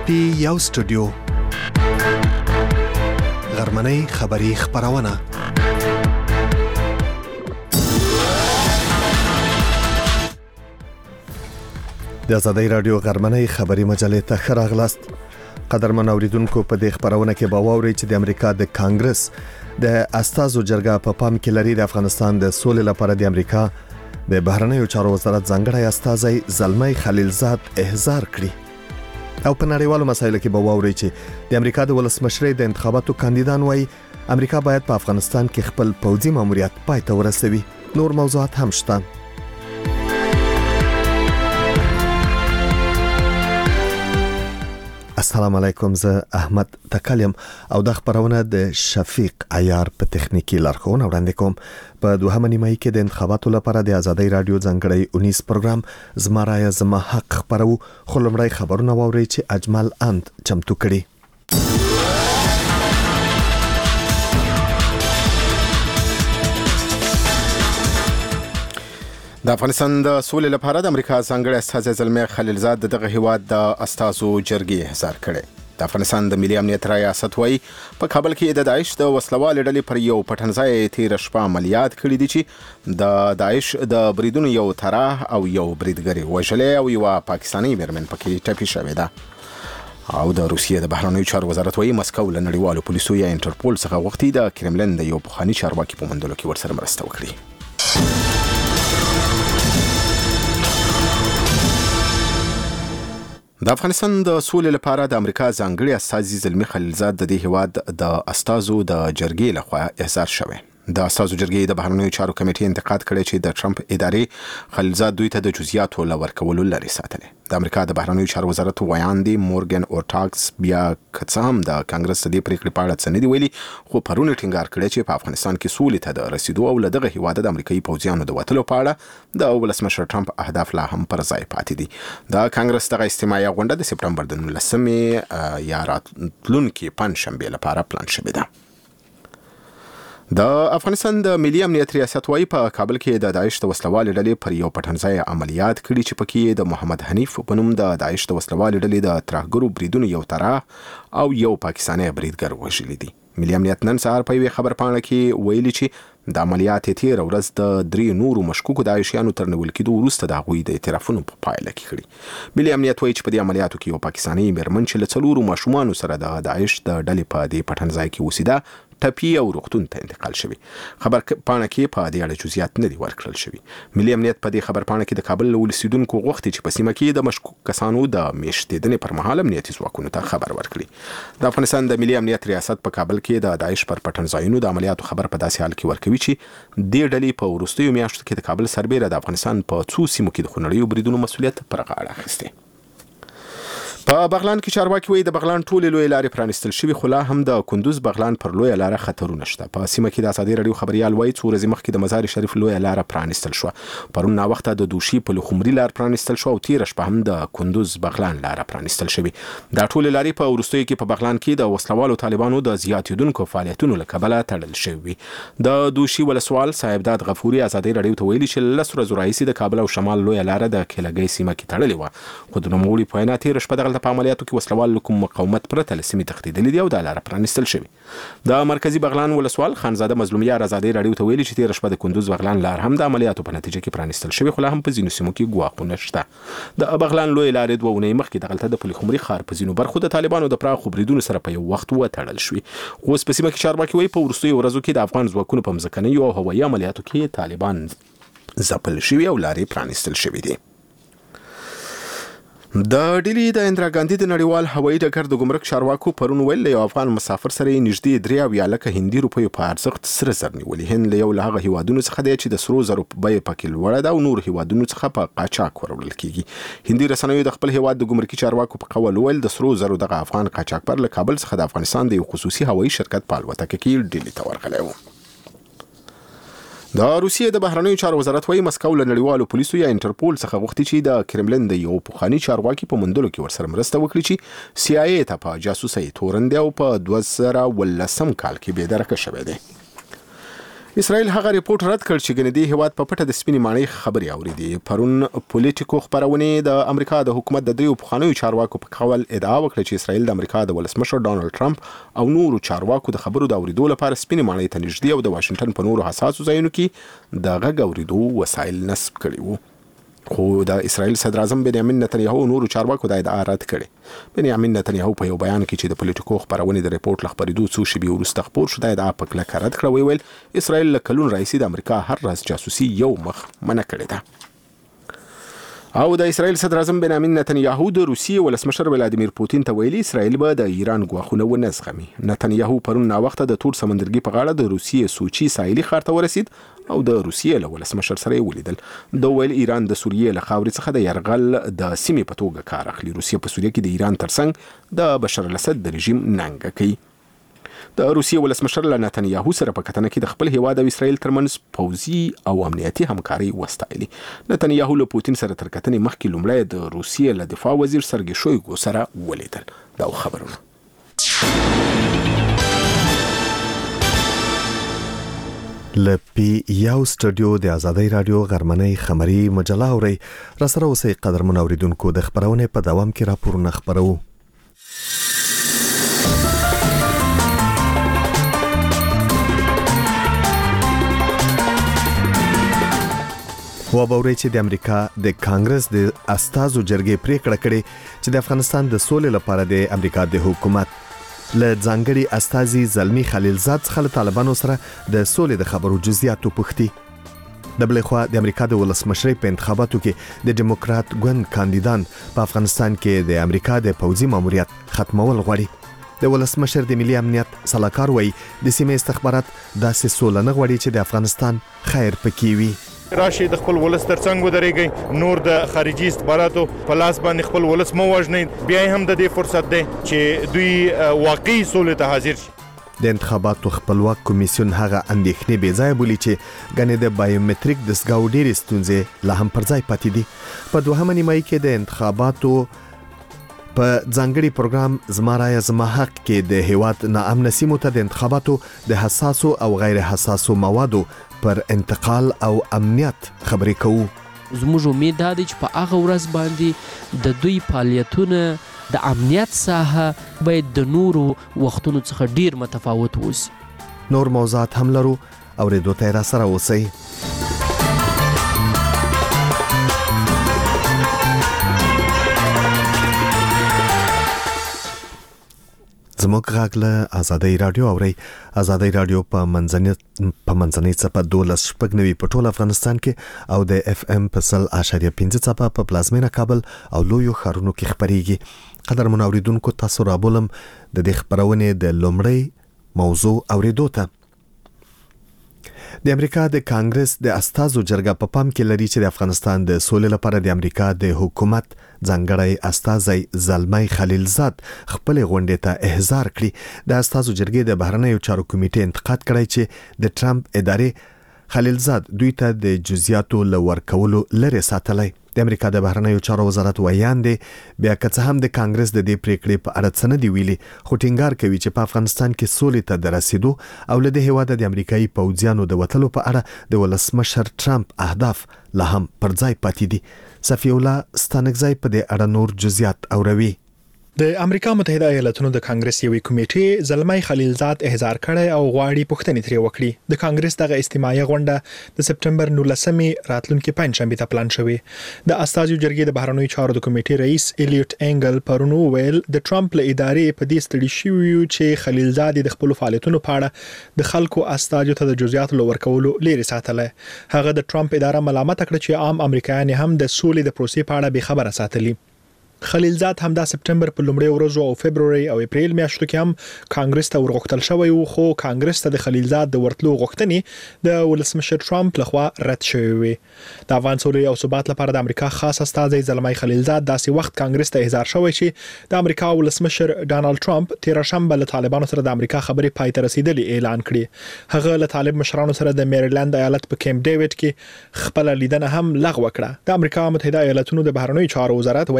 پټي یو سټوډیو غرمنۍ خبری خبرونه د آزادۍ رادیو غرمنۍ خبری مجلې ته ښه راغلاست. قدرمن اوریدونکو، په دې خبرونه کې به واورئ چې د امریکا د کانګرس د استازو جرګه په پام کې لري د افغانستان د سولې لپاره د امریکا د بهرنیو چارو وزارت ځانګړی استازی زلمی خلیلزاد احضار کړي. او په نړیوالو مسایلو کې به واورئ چې د امریکا د ولسمشرۍ د انتخاباتو کاندیدان وایي امریکا باید په افغانستان کې خپل پوځي ماموریت پای ته ورسوي. نور موضوعات هم شته. السلام علیکم، زه احمد تکلم او د خبرونه د شفیق عیار په تخنیکی لارښوونه وړاندې کوم. په دوهمه نیمایي کې د انتخاباتو لپاره د آزادۍ رادیو ځانګړی 19 پروګرام زما رایه زما حق خبرو. خو لومړی خبرونه واورئ چې اجمل اند چمتو کړي. د افغانستان د سولې لپاره د امریکا ځانګړی استازی زلمی خلیلزاد دغه هیواد د استازو جرګې احضار کړي. د افغانستان د ملي امنیت ریاست وایي په کابل کې د داعش د وسلوالې ډلې پر یو پټنځای تیر شپه عملیات کړي دي چې د داعش د بریدونو یو طرح او یو بریدګر وژلې او یو پاکستاني میرمن پکې ټپي شوې ده. او د روسیې د بهرنیو چارو وزارت وایي مسکو له نړیوالو پولیسو یا انټرپول څخه غوښتي د کرملن د یو پخواني چارواکي په موندلو کې ورسره مرسته وکړي. د افغانستان د سولې لپاره د امریکا ځانګړي استازي زلمی خلیلزاد د دې هیواد د استازو د جرګې لخوا احضار شوی. د استازو جرګې د بهرنیو چارو کمیټې انتقاد کړی چې د ټرمپ ادارې خلیلزاد دوی ته د جزئیاتو لورکولو لري ساتلې. د امریکا د بهرنیو چارو وزارت ویاندې مورګن اورټاګس بیا کڅام د کانګرس د پریکړې په اړه څه نه دی ویلي، خو پرونه ټینګار کړی چې په افغانستان کې سولې ته د رسیدو او له دغه هیواد د امریکایي پوځیانو د وتلو په اړه د ولسمشر ټرمپ اهداف لا هم پر ځای پاتې دي. د کانګرس دغه اجتماعي غونډه د سپټمبر د 19مې یا راتلونکي پنځشنبه لپاره پلان شوې ده. د افغانستان د ملي امنیت ریاست وایي په کابل کې د داعش د وسلوالې ډلې پر یو پټنځای عملیات کړي چې پکې د محمد حنیف په نوم د داعش د وسلوالې ډلې د ترهګرو بریدونو یو طرح او یو پاکستاني بریدګر وژلي دي. ملي امنیت نن سهار په یوه خبرپاڼه کې ویلي چې د عملیات تیر ورځ د 3 نورو مشکوکو داعشیانو تر نیول کېدو وروسته د هغوی د اعترافونو په پایله کې کړي. ملي امنیت وایي چې په دې عملیاتو کې یو پاکستاني میرمن چې له 4 ماشومانو سره د داعش د ډلې په دې پټنځای کې اوسېده ټپي او روغتون ته انتقال شوی. خبرپاڼه کې په دې اړه جزئیات نه دي ورکړل شوي. ملي امنیت په دې خبرپاڼه کې د کابل له اوسیدونکو غوښتي چې په سیمه کې د مشکوک کسانو د میشتېدنې پر مهال امنیتي ځواکونو ته خبر ورکړي. د افغانستان د ملي امنیت ریاست په کابل کې د داعش پر پټنځایونو د عملیاتو خبر په داسې حال کې ورکوي چې دې ډلې په وروستیو میاشتو کې د کابل سربېره د افغانستان په څو سیمو کې د خونړیو بریدونو مسؤلیت پر غاړه اخیستی. په بغلان کې چارواکي وایي د بغلان ټولې لویې لارې پرانیستل شوي، خو لا هم د کندوز بغلان پر لویه لاره خطرونه شته. په سیمه کې د آزادۍ رادیو خبریال وایي څو ورځې مخکې د مزار شریف لویه لاره پرانیستل شوه. پرون ناوخته د دوشي په لخمري لار پرانیستل شو او تیره شپه هم د کندوز بغلان لاره پرانیستل شوې. دا ټولې لارې په وروستیو کې په بغلان کې د وسلوالو طالبانو د زیاتېدونکو فعالیتونو له کبله تړل شوي. د دوشي ولسوال صاحبداد غفوري آزادۍ رادیو ته ویلي چې 10 ورځې راهیسې د کابل او شمال لویه لاره د کلګۍ سیمه کې تړلې وه، خو د نوموړي په وینا تیره شپه دغلته په عملیاتو کې وسلوال کوم مقاومت پرته له سیمې تښتېدلي دي او د لاره پرانیستل شوي. د مرکزي بغلان ولسوال خانزاده مظلومیار آزادۍ رادیو ته ویلي چې تیره شپه د کندوز بغلان لار هم د عملیاتو په نتیجه کې پرانیستل شوي، خو لا هم په ځینو سیمو کې ګواښونه شته. د بغلان لویې لارې 2 اونۍ مخکې دغلته د پلخمري ښار په ځینو برخو د طالبانو د پراخو بریدونو سره په یو وخت وتړل شوي. اوس په سیمه کې چارواکي وایي په وروستیو ورځو کې د افغان ځواکونو په مځکنیو او هوایي عملیاتو کې طالبان ځپل شوي او لارې پرانیستل شوي دي. د ډیلی د اندرا ګاندي د نړیوال هوایي ډګر د ګمرک چارواکو پرون ویل یو افغان مسافر سره نږدې 3 لکه هندي روپیو په ارزښت سره زر نیولي. هند له یو له هغه هیوادونو څخه دی چې د سرو زرو په بیه پکې لوړه ده او نور هیوادونو څخه په قاچاق وروړل کیږي. هندي رسنیو د خپل هیواد د ګمرکي چارواکو په قول ویل د سرو زرو دغه افغان قاچاقبر له کابل څخه د افغانستان د یو خصوصي هوایي شرکت په الوتکه کې ډیلی ته ورغلی و. د روسیې د بهرنیو چارو وزارت وایي مسکو له نړیوالو پولیسو یا انټرپول څخه غوښتي چې د کرملن د یو پخواني چارواکي په موندلو کې ورسره مرسته وکړي چې CIA ته په جاسوسۍ تورن دی او په 2019 کال کې بېدرکه شوی دی. اسرائیل هغه ریپورت رد کړ چې ګنې دی هواد په پټه د سپینې ماڼۍ خبري اوریدي. پرون پولیټیکو خبرونه د امریکا د حکومت د دریو پخوانیو چارواکو په قول ادعا وکړه چې اسرائیل د امریکا د ولسمشر ډانلډ ټرمپ او نورو چارواکو د خبرو د اوریدو لپاره سپینې ماڼۍ ته نږدې او د واشنگټن په نورو حساسو ځایونو کې د غږ اوریدو وسایل نصب کړي وو. خو د اسرائیل صدر اعظم بنیامین نتنیاهو نورو چارواکو د ادعا رد کړي. بنیامین نتنیاهو په یو بیان کې چې د پولیټیکو خبرونه د ریپورت لخبرېدو څو شېبې وروسته خپور شو د ادعا په کلکه رد کړه. ویل اسرائیل له کلونو راهیسې د امریکا هر راز جاسوسي یو مخ منع کړې ده. او د اسرائیل صدر اعظم بنیامین نتنیاهو د روسیې ولسمشر ولادیمیر پوتین ته ویلي اسرائیل به د ایران ګواښونه ونه زغمي. نتنیاهو پرون ناوخته د تور سمندرګي په غاړه د روسیې سوچي ساحلي ښار ته ورسید او د روسیې له ولسمشر سره ولیدل. د ویل ایران د سوریې له خاورې څخه د یرغل د سیمې په توګه کار اخلي. روسیې په سوریه کې د ایران ترڅنګ د بشار الاسد د رژیم ننګه کوي. د روسیې ولسمشر له نتنیاهو سره په کتنه کې د خپل هیواد او اسرائیل ترمنځ پوځي او امنیتي همکاري وستایلي. نتنیاهو له پوتین سره تر کتنې مخکې لومړی د روسیې له دفاع وزیر سرګي شویګو سره ولیدل. دا خبرونه لپی یو سټوډیو د آزادۍ رادیو غرمنۍ خبري مجله اوري را سره اوسې قدرمن اوریدونکو د خبرونه په دوام کې راپورونه خبرو. و باوري چې د امریکا د کانګرس د استازو جرګې پریکړه کړې چې د افغانستان د سولې لپاره د امریکا د حکومت له ځانګړي استازي زلمی خلیلزاد څخه له طالبانو سره د سولې د خبرو جزئیاتو پوښتي. د بل خوا د امریکا د ولسمشرۍ په انتخاباتو کې د ډیموکرات ګوند کاندیدان په افغانستان کې د امریکا د پوځي ماموریت ختمول غواړي. د ولسمشر د ملي امنیت صلاحکار وایي د سیمې استخبارات داسې سوله نه غواړي چې د افغانستان خیر پکې وي. راشي د خپل ولس ترڅنګ ودرېږي، نور د خارجي استخباراتو په لاس باندې خپل ولس مو وژني. بیا هم د دې فرصت دی چې دوی واقعي سولې ته حاضر شي. د انتخاباتو خپلواک کمیسیون هغه اندېښنې بې ځایه بولي چې ګنې د بایومټریک دستګاو ډېرې ستونزې لا هم پر ځای پاتې دي. په دوهمه نیمایي کې د انتخاباتو په ځانګړي پروګرام زما رایه زما حق کې د هیواد ناامنه سیمو ته د انتخاباتو د حساسو او غیر حساسو موادو پر انتقال او امنیت خبرې کوو. زموږ امید دا دی چې په هغه ورځ باندې د دوی فعالیتونه د امنیت ساحه باید د نورو وختونو څخه ډیر متفاوت وسی. نور موضوعات هم لرو اوریدو ته را سره اوسئ. زموږ غږ له آزادۍ رادیو اوري. آزادۍ رادیو په منځنۍ څپه 12.9 په ټول افغانستان کې او د اف ام په 100.5 څپه په پلازمینه کابل او لویو ښارونو کې خبريږي. قدرمن اوریدونکو تاسو را بولم د دې خبرونه د لومړی موضوع اوریدو ته. د امریکا د کانګرس د استازو جرګه په پام کې لري چې د افغانستان د سولې لپاره د امریکا د حکومت ځانګړی استازی زلمی خلیلزاد خپل غونډې ته احضار کړي. د استازو جرګې د بهرنیو چارو کمیټې انتقاد کړی چې د ټرمپ ادارې خلیلزاد دوی ته د جزئیاتو لور کولو لري ساتلای. د امریکا د بهرنیو چارو وزارت ویاندې بیا که څه هم د کانګرس د دې پریکړې په اړه څه نه دی ویلي، خو ټینګار کوي چې په افغانستان کې سولې ته د رسیدو او له دې هیواده د امریکایي پوځیانو د وتلو په اړه د ولسمشر ټرمپ اهداف لا هم پر ځای پاتې دي. صفی الله ستانکزی په دې اړه نور جزئیات اوروي. د امریکا متحده ایالاتونو د کانګرس یوې کمیټې زلمی خلیلزاد احضار کړی او غواړي پوښتنې ترې وکړي. د کانګرس دغه اجتماعي غونډه د سپټمبر 19 راتلونکي پنځشنبه ته پلان شوې. د استازو جرګې د بهرنیو چارو د کمیټې رئیس الیوټ انګل پرون ویل د ټرمپ له ادارې په دې ستړي شوی چې خلیلزاد د خپل فعالیتونو په اړه د خلکو استازو ته د جزئیاتو لور کولو لري ساتله. هغه د ټرمپ اداره ملامت کړ چې عام امریکایان هم د سولې د پروسې په اړه به خبره ساتلي. خلیلزاد هم د سپټمبر په لومړۍ ورځو او فبرवरी او اپریل میاشتو کې هم کانګرس ته ورغښتل شوی وو، خو کانګرس ته د خلیلزاد د ورتلو غوښتنې د ولسمشر ټرمپ لخوا رد شوې وي. د افغان سولې او ثبات لپاره د امریکا خاص استازی زلمی خلیلزاد داسې وخت کانګرس ته احضار شوی چې د امریکا ولسمشر ډانلډ ټرمپ تیر شنبه له طالبانو سره د امریکا خبرې پای ته رسیدلې اعلان کړي. هغه له طالب مشرانو سره د میریلند ایالت په کیمپ ډیوډ کې خپل لیدنه هم لغوه کړه. د امریکا متحده ایالاتونو د بهرنیو چارو وزارت ویاندې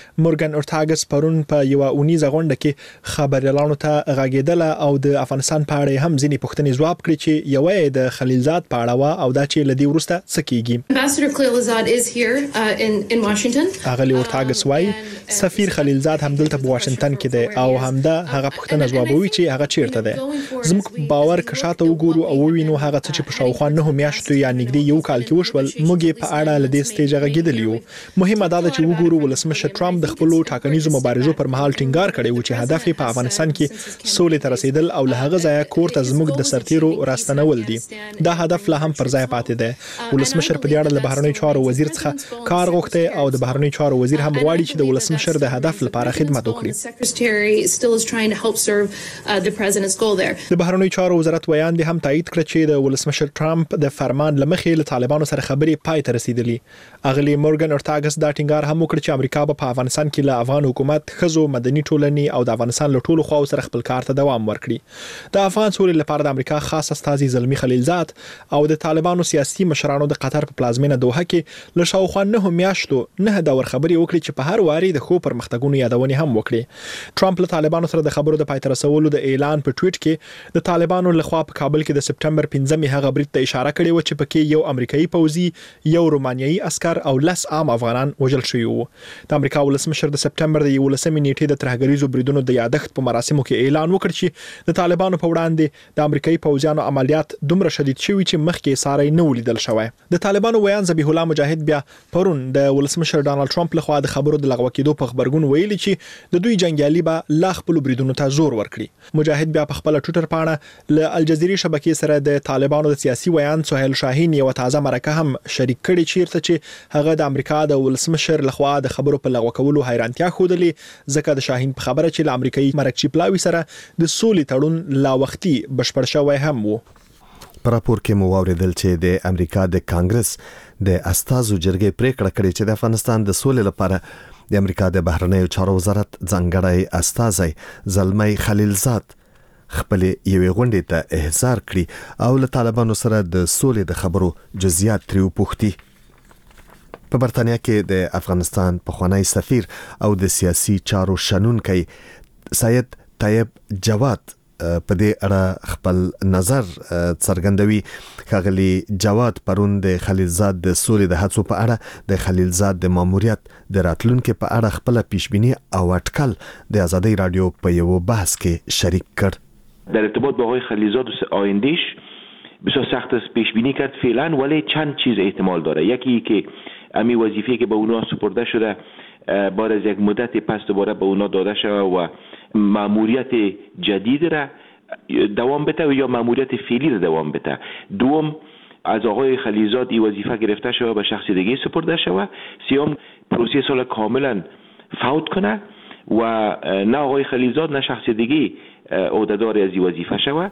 مورګن اورتاګس پرون په یو اونیزه غونډه کې خبريالانو ته غاګیدله او د افغانستان په اړه هم ځینې پوښتنې ځواب کړي چې یو د خلیلزاد په اړه او دا چې لدی ورسته څه کیږي. Ambassador Khalilzad is here in Washington. اغلی اورتاګس وای سفیر خلیلزاد هم دلته په واشنگټن کې دی او همدا هغه پوښتنه ځوابوي چې هغه چیرته دی. زموږ باور کښاته وګورو او وینو هغه څه چې په شاوخوا 9 میاشتو یا نږدې یو کال کې وشول موږ په اړه لدی سټیج غږیدلیو. مهمه دا ده چې وګورو ولسمشر ټرمپ د خپل ټاکنیزو مبارزو پر مهال ټینګار کړی و چې هدف په افغانستان کې سولې ته رسیدل او له هغه ځایه کور ته زموږ د سرتیرو راستنول دي. دا هدف لا هم پر ځای پاتې دی. ولسمشر په دې اړه د بهرنیو چارو وزیر څخه کار غوښته او د بهرنیو چارو وزیر هم غواړي چې د ولسمشر د هدف لپاره خدمت وکړي. د بهرنیو چارو وزارت ویان دي هم تایید کړ چې د ولسمشر ټرمپ د فرمان لمخې له طالبانو سره خبرې پای ته رسیدلې. اغلی مورګن اورتاګس دا ټینګار هم وکړ چې امریکا په افغانستان کې له افغان حکومت خزو مدني ټولنې او د افغانستان له ټولو خواو سره خپل کار ته دوام ورکړي. د افغان سولې لپاره د امریکا خاص استازي زلمی خلیلزاد او د طالبانو سیاسي مشرانو د قطر په پلازمینه دوحه کې له شاوخوا 9 میاشتو 9 دور خبرې وکړي چې په هر واري د خو پرمختګونو یادونه هم وکړي. ټرمپ له طالبانو سره د خبرو د پای ته رسولو د اعلان په ټویټ کې د طالبانو لخوا په کابل کې د سپټمبر 15 هغه برید ته اشاره کړې و چې پکې یو امریکایي پوځي یو رومانیایي عسكر او 10 عام افغانان وژل شوي وو. د امریکا ولسمشر د سپټمبر د 11 نیټې د ترهګریزو بریدونو د یادښت په مراسمو کې اعلان وکړ چې د طالبانو په وړاندې د امریکایي پوځیانو عملیات دومره شدید شوي چې مخکې ساري نه ولیدل شوی. د طالبانو ویان ذبیح الله مجاهد بیا پرون د ولسمشر ډانلډ ټرمپ لخوا د خبرو د لغوه کېدو په خبرګون ویلي چې د دوی جنگیالي به لا خپل بریدونو ته زور ورکړي. مجاهد بیا په خپل ټویټر باندې له الجزیرې شبکې سره د طالبانو د سیاسي ویان سهیل شاهین یو تازه مرکه هم شریک کړي چیرته چې هغه د امریکا د ولسمشر لخوا د خبرو په لغوه کولو حیرانتیا ښودلې ځکه د شاهین په خبره چې له امریکایي مرکچی پلاوي سره د سولې تړون لا وختي بشپړ شوی هم وو. په راپور کې مو واوریدل چې د امریکا د کانګرس د استازو جرګې پریکړه کړې چې د افغانستان د سولې لپاره د امریکا د بهرنیو چارو وزارت ځانګړی استازی زلمی خلیلزاد خپل یوې غونډې ته احضار کړي او له طالبانو سره د سولې د خبرو جزئیات ترې وپوښتي. په برتانیا کې د افغانستان پخوانی سفیر او د سیاسي چارو شنونکی سید طیب جواد په دې اړه خپل نظر څرګندوي. ښاغلي جواد پرون د خلیلزاد د سولې د هڅو په اړه د خلیلزاد د ماموریت د راتلونکو په اړه خپل پیشبینی او اټکل د آزادی رادیو په یو بحث کې شریک کړ. در ارتباط با آقای خلیلزاد و آیندهش بسیار سخت است پیش بینی کرد فعلا، ولی چند چیز احتمال داره. یکی که امی وظیفه‌ای که به اونا سپرده شده بعد از یک مدت پس دوباره به اونا داده شود و ماموریت جدید را دوام بده و یا ماموریت فعلی را دوام بده. دوم از آقای خلیلزاد این وظیفه گرفته شود به شخص دیگه سپرده شود. سوم پروسه صلح کاملا فوت کنه و نه آقای خلیلزاد نه شخص دیگه عهدهدار از این وظیفه شود.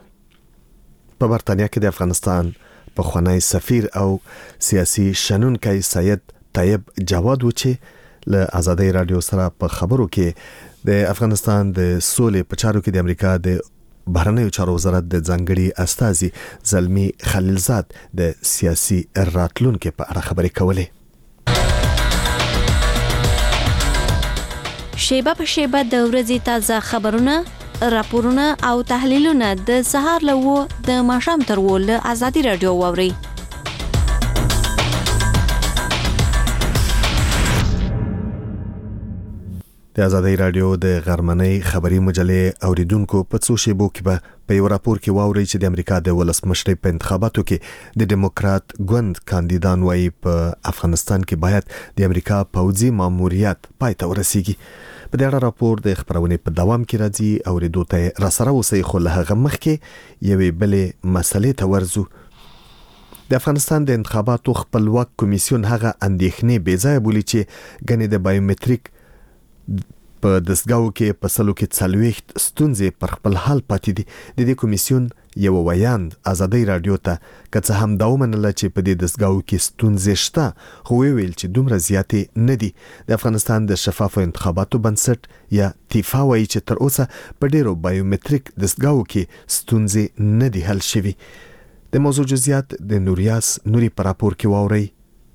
په برتانیا کې د افغانستان پخوانی سفیر او سیاسي شنونکی سید طیب جواد و چې له آزادی رادیو سره په خبرو کې د افغانستان د سولې په چارو کې د امریکا د بهرنیو چارو وزارت د ځانګړي استازي زلمی خلیلزاد د سیاسي راتلونکو په اړه خبرې کولې. شیبه په شیبه د ورځې تازه خبرونه، راپورونه او تحلیلونه د سهار له 9 د ماښام تر 10 له آزادی رادیو واوري. د آزادی رادیو د غرمنۍ خبري مجلې اوریدونکو په څو شیبو کې به په یو راپور کې واوري چې د امریکا د ولسمشر په انتخاباتو کې د ډیموکرات ګوند کاندیدان وايي په افغانستان کې باید د امریکا پوځي ماموریت پای ته ورسیږي. په دې اړه راپور د خبرونه په دوام کې راځي او ریدو ته راسره اوسئ. خو له هغه مخکې یوې بلې مسلې ته ورځو. د افغانستان د انتخاباتو خپلواک کمیسیون هغه اندېښنې بې ځایه بولي چې ګنې د بایومټریک په دستګاو کې په سلو کې 40 ستونزې پر خپل حال پاتې دي. د دې کمیسیون یو ویاند آزادی رادیو ته که هم دا ومنله چې په دې دستګاو کې ستونزې شته، خو ویل چې دومره زیاتې نه دي. د افغانستان د شفافو انتخاباتو بنسټ یا تیفا وایي چې تر اوسه په ډیرو بایومټریک دستګاو کې ستونزې نه دي حل شوي. د موضوع جزئیات د نوریاس نوري پر راپور کې واوري.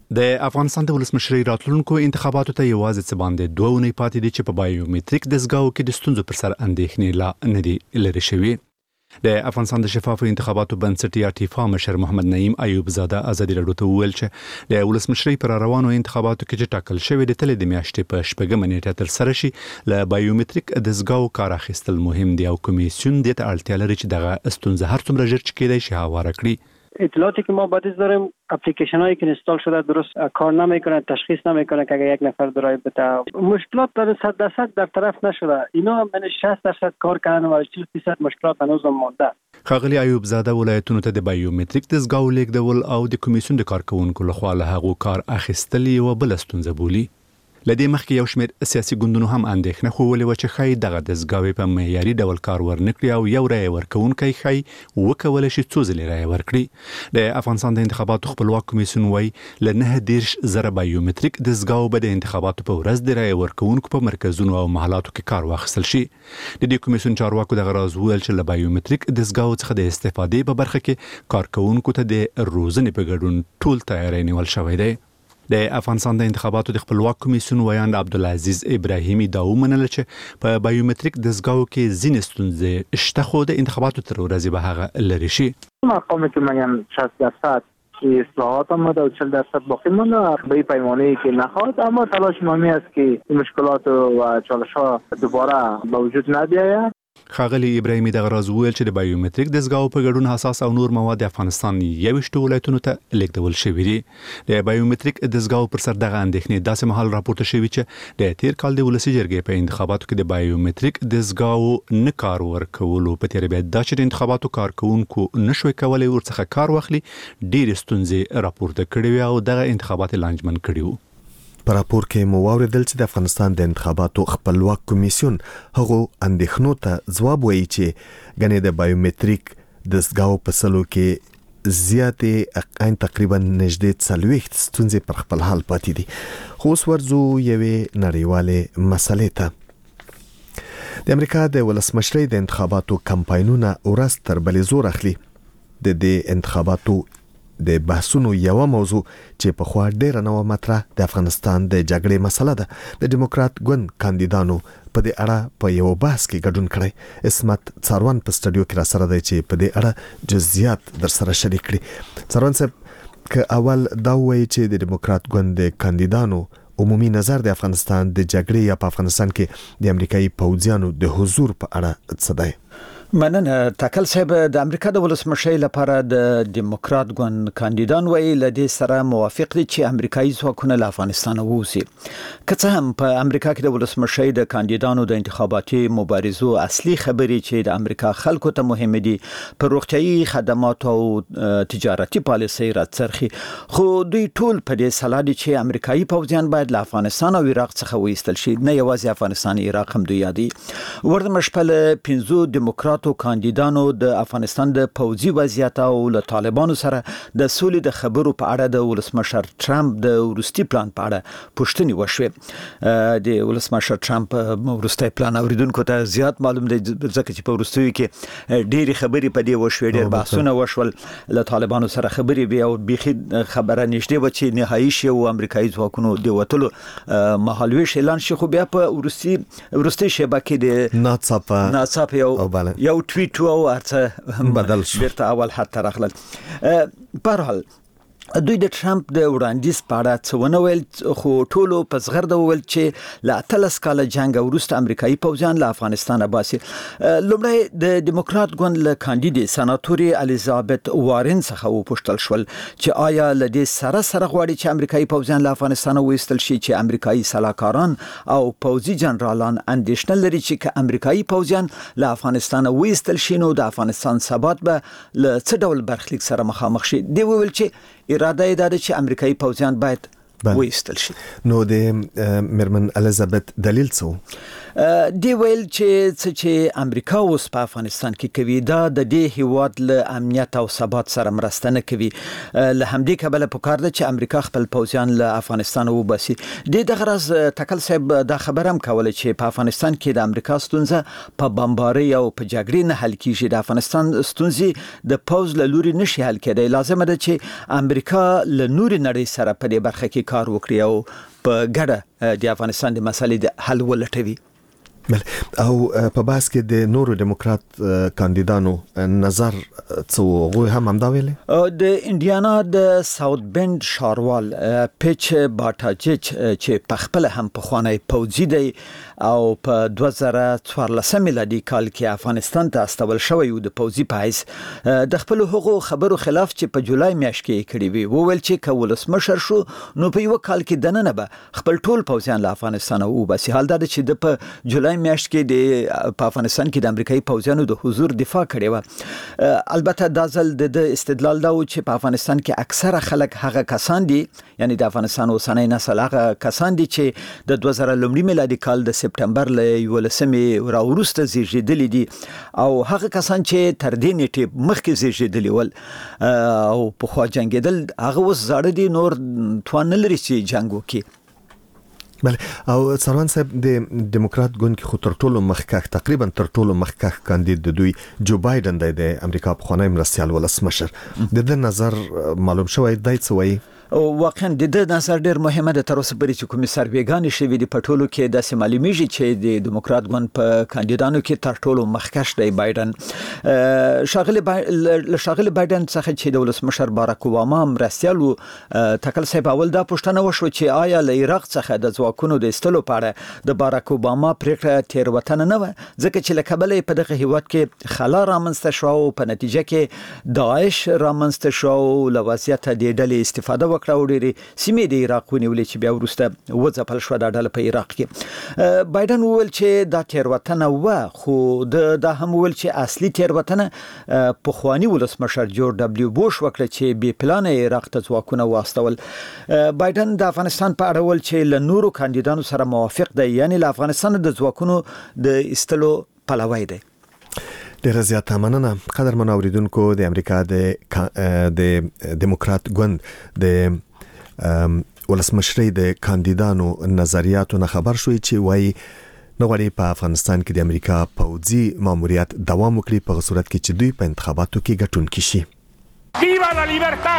د افغانستان د ولسمشرۍ راتلونکو انتخاباتو ته یوازې څه باندې 2 اونۍ پاتې دي چې په بایومټریک دستګاو کې د ستونزو پر سر اندېښنې لا نه دي لرې شوې. د افغانستان د شفافو انتخاباتو بنسټ یا ټیفا مشر محمد نعیم ایوب زاده ازادي راډیو ته وویل چې د ولسمشرۍ پر روانو انتخاباتو کې چې ټاکل شوی د تلې د میاشتې په 8 نیټه تر سره شي له بایومټریک دستګاو کار اخیستل مهم دی او کمیسیون د ته اړتیا لري چې دغه ستونزه هر څومره ژر چې کېدای شي هواره کړي. اطلاعاتی که ما بعدش داریم اپلیکیشن هایی که اینستال شده درست کار نمیکنه، تشخیص نمیکنه که اگر یک نفر درایو بده. مشکلات در 100% در طرف نشده. اینا من 60% کار کردن و 40% مشکلات هنوز مونده. ښاغلي ایوب زاده ولایتونو ته د بایومټریک دستګاو لیږدول او د کمیسیون د کارکونکو لخوا له هغو کار اخیستل یوه بله ستونزه بولي. لدې مخکې یو شمېر سیاسي ګوندونو هم اندېښنه ښوولې وه چې ښایي دغه دستګاوې په معیاري ډول کار ورنکړي او یو رایې ورکوونکی ښایي وکولی شي څو ځلې رایې ورکړي. د افغانستان د انتخاباتو خپلواک کمیسیون وایي له 9,000 بایومټریک دستګاو به د انتخاباتو په ورځ د رایې ورکوونکو په مرکزونو او محلاتو کې کار واخیستل شي. د دې کمیسیون چارواکو دغه راز وویل چې له بایومټریک دستګاو څخه د استفادې په برخه کې کارکوونکو ته د روزنې په ګډون ټول تیاری نیول شوی دی. د افغانستان د انتخاباتو د خپلواک کمیسیون ویاند عبدالعزیز ابراهیمی دا ومنله چې په بایومټریک دستګاو کې ځینې ستونزې شته خو د انتخاباتو تر ورځې به هغه لرې شي. مقامی که میگن 60% اصلاحات آمده و 40% باقی مانده به پیمانه‌ای که نخواهد، اما تلاش مهمی است که مشکلات و چالش‌ها دوباره به وجود نیاید. ښاغلي ابراهیمي دغه راز وویل چې د بایومټریک دستګاو په ګډون حساس او نور مواد د افغانستان 21 ولایتونو ته لیږدول شوي دي. د بایومټریک دستګاو پر سر دغه اندېښنې داسې مهال راپورته شوي چې د تیر کال د ولسي جرګې په انتخاباتو کې د بایومټریک دستګاو نه کار ورکولو په تیر بیا دا چې د انتخاباتو کارکوونکو نشوي کولی ورڅخه کار واخلي ډېرې ستونزې راپورته کړې وې او دغه انتخابات لانجمن کړي وو. په راپور کې مو واوریدل چې د افغانستان د انتخاباتو خپلواک کمیسیون هغو اندېښنو ته ځواب وایي چې ګنې د بایومټریک دستګاو په سلو کې زیاتې تقریبا نږدې 40 ستونزې پر خپل حال پاتې دي. خو اوس ورځو یوې نړیوالې مسلې ته. د امریکا د ولسمشرۍ د انتخاباتو کمپاینونه ورځ تر بلې زور اخلي. د دې انتخاباتو د بحثونو یو موضوع چې په خوا ډیره نو مطرح د افغانستان د جګړې مسله ده. د دیموکرات ګوند کاندیدانو په دې اړه په یو بحث کې ګډون کړی. اسمت څاروان په سټډیو کې را سره دی چې په دې اړه جزئیات در سره شریک کړي. څاروان صاحب که اول دا وایي چې د دیموکرات ګوند د کاندیدانو عمومي نظر د افغانستان د جګړې یا په افغانستان کې د امریکایي پوځیانو د حضور په اړه څه دی؟ مننه. ټاکل صاحب د امریکا د ولسمشرۍ لپاره د دیموکرات ګوند کاندیدان وایي له دې سره موافق دي چې امریکایي ځواکونه له افغانستان ووځي. که څه هم په امریکا کې د ولسمشرۍ د کاندیدانو د انتخاباتي مبارزو اصلي خبرې چې د امریکا خلکو ته مهمه دي په روغتيایي خدماتو او تجارتي پالیسۍ راڅرخي، خو دوی ټول په دې سلا دي چې امریکایي پوځیان باید له افغانستان او عراق څخه وایستل شي. نه یوازې افغانستان، عراق هم دوی یادي. ورته مشپل 5 دیموکرات کاندیدانو د افغانستان د پوځي وضعیت او له طالبانو سره د سولې د خبرو په اړه د ولسمشر ټرمپ د ورستي پلان په اړه پوښتنې وشوې. د ولسمشر ټرمپ ورستي پلان اوریدونکو ته زیات معلوم دی ځکه چې په ورستیو کې ډېری خبرې په دې وشوې، ډېر بحثونه وشول، له طالبانو سره خبرې بیا او بيخي خبره نشته و چې نهایي شي او امریکایي ځواکونو د وټلو مهالويش اعلان شي. خو بیا په ورستي شبکې د ناڅاپه یو ټویټ او ارڅه بدل شو، بیرته اول حد ته راغلل. په هر حال دوی د ټرمپ د وړاندیز په اړه څه ونه ویل، خو ټولو په زغرده وویل چې له 13 کاله جنگ وروسته امریکایي پوځیان له افغانستان باسي. لومړی د دیموکرات ګوند له کاندیدې سناتوري الیزابت وارن څخه وپوښتل شول چې آیا له دې سره غواړي چې امریکایي پوځیان له افغانستان وایستل شي چې امریکایي سلاکاران او پوځي جنرالان اندېښنه لري چې که امریکایي پوځیان له افغانستان وایستل شي نو د افغانستان ثبات به له څه ډول برخلیک سره مخامخ شي. دی ویل چې اراده یې ده چې امریکایي پوځیان باید وایستل شي. نو د مرمن الیزابت دلیل څه دی ویل چې امریکا اوس په افغانستان کې کوي دا د دې هیواد له امنیت او ثبات سره مرسته نه کوي. له همدې کبله پکار ده چې امریکا خپل پوځیان له افغانستان وباسي. د غرض تکل صاحب دا خبره هم کوله چې په افغانستان کې د امریکا ستونزه په بمبارۍ او په جګړې نه حل کیږي. د افغانستان ستونزې د پوز له لوري نشي حل کېدای. لازم ده چې امریکا له نوري نړۍ سره په دې برخه کې کار وکړي او په ګډه د افغانستان د مسلې د حل ولټوي. او په باس کې د نورو دیموکرات کاندیدانو نظر څه غوي هم دا ویلې. د انډیانا د ساوث بند شاروال پیچ باټاجچ چې په خپل هم په خوانی پوځي دی او په 2014 میلادي کال کې افغانستان ته استول شوی و د پوځي پایس د خپل حقوقو خبرو خلاف چې په جولای میاشت کې کړی وی وویل چې کولس مشر شو نو په یو کال کې دننه به خپل ټول پوځیان له افغانستان او بس حال دا چې د په جولای میاشت کې د افغانستان کې د امریکایي پوځیانو د حضور دفاع کړې و. البته دا ځل د استدلال دا و چې په افغانستان کې اکثره خلک هغه کسان دي یعنی د افغانستان اوسنی نسل هغه کسان دي چې د 2000 میلادي کال د سپټمبر له 11 راوروسته زیږیدلي دي او هغه کسان چې تر دې نیټې مخکې زیږیدلي ول او په خوا جنگیدل هغه اوس زاړه دي نور توان نه لري چې جنگ وکړي. بله او سروان صاحب د دیموکرات ګوند کې خو تر ټولو مخکښ تقریبا تر ټولو مخکښ کاندید د دوی جو بایدن دی د امریکا په خوانی مرستيال ولسمشر. د نظر معلوم شوی دی څه وایي؟ واقعا د نظر ډیر مهمه ده. تر اوسه پورې چې کومې سروېګانې شوي دي په ټولو کې داسې معلومیږي چې د دیموکرات ګوند په کاندیدانو کې تر ټولو مخکښ دی بایدن. شاغلی بایدن څخه چې د ولسمشر باراک اوباما مرستيال و تکل صاحب اول دا پوښتنه وشو چې آیا له عراق څخه د ځواکونو د استلو په اړه د باراک اوباما پریکړه تیروتنه نه و ځکه چې له کبله په دغه هیواد کې خلا رامنځته شو او په نتیجه کې داعش رامنځته شو او له وضعیت د ډلې استفاده وکړه او ډېری سیمې د عراق ونیولې چې بیا وروسته وځپل شو د ډله په عراق کې. بایدن وویل چې دا تیروتنه و خو دا هم وویل چې اصلي تیروتنه پخوانی ولسمشر جورج دبلیو بوش وکړه چې بې پلانه عراق ته ځواکونه واستول. بایدن د افغانستان په اړه وویل چې له نورو کاندیدانو سره موافق دی یعنی له افغانستان د ځواکونو د استلو پلوی دی. ډیره زیاته مننه قدرمن اوریدونکو. د امریکا د دیموکرات ګوند د ولسمشرۍ د کاندیدانو نظریاتو نه خبر شوی چې وایي نغواړي په افغانستان کې د امریکا پوځي ماموریت دوام وکړي په صورت کې چې دوی په انتخاباتو کې ګټونکي شي. ویوا لا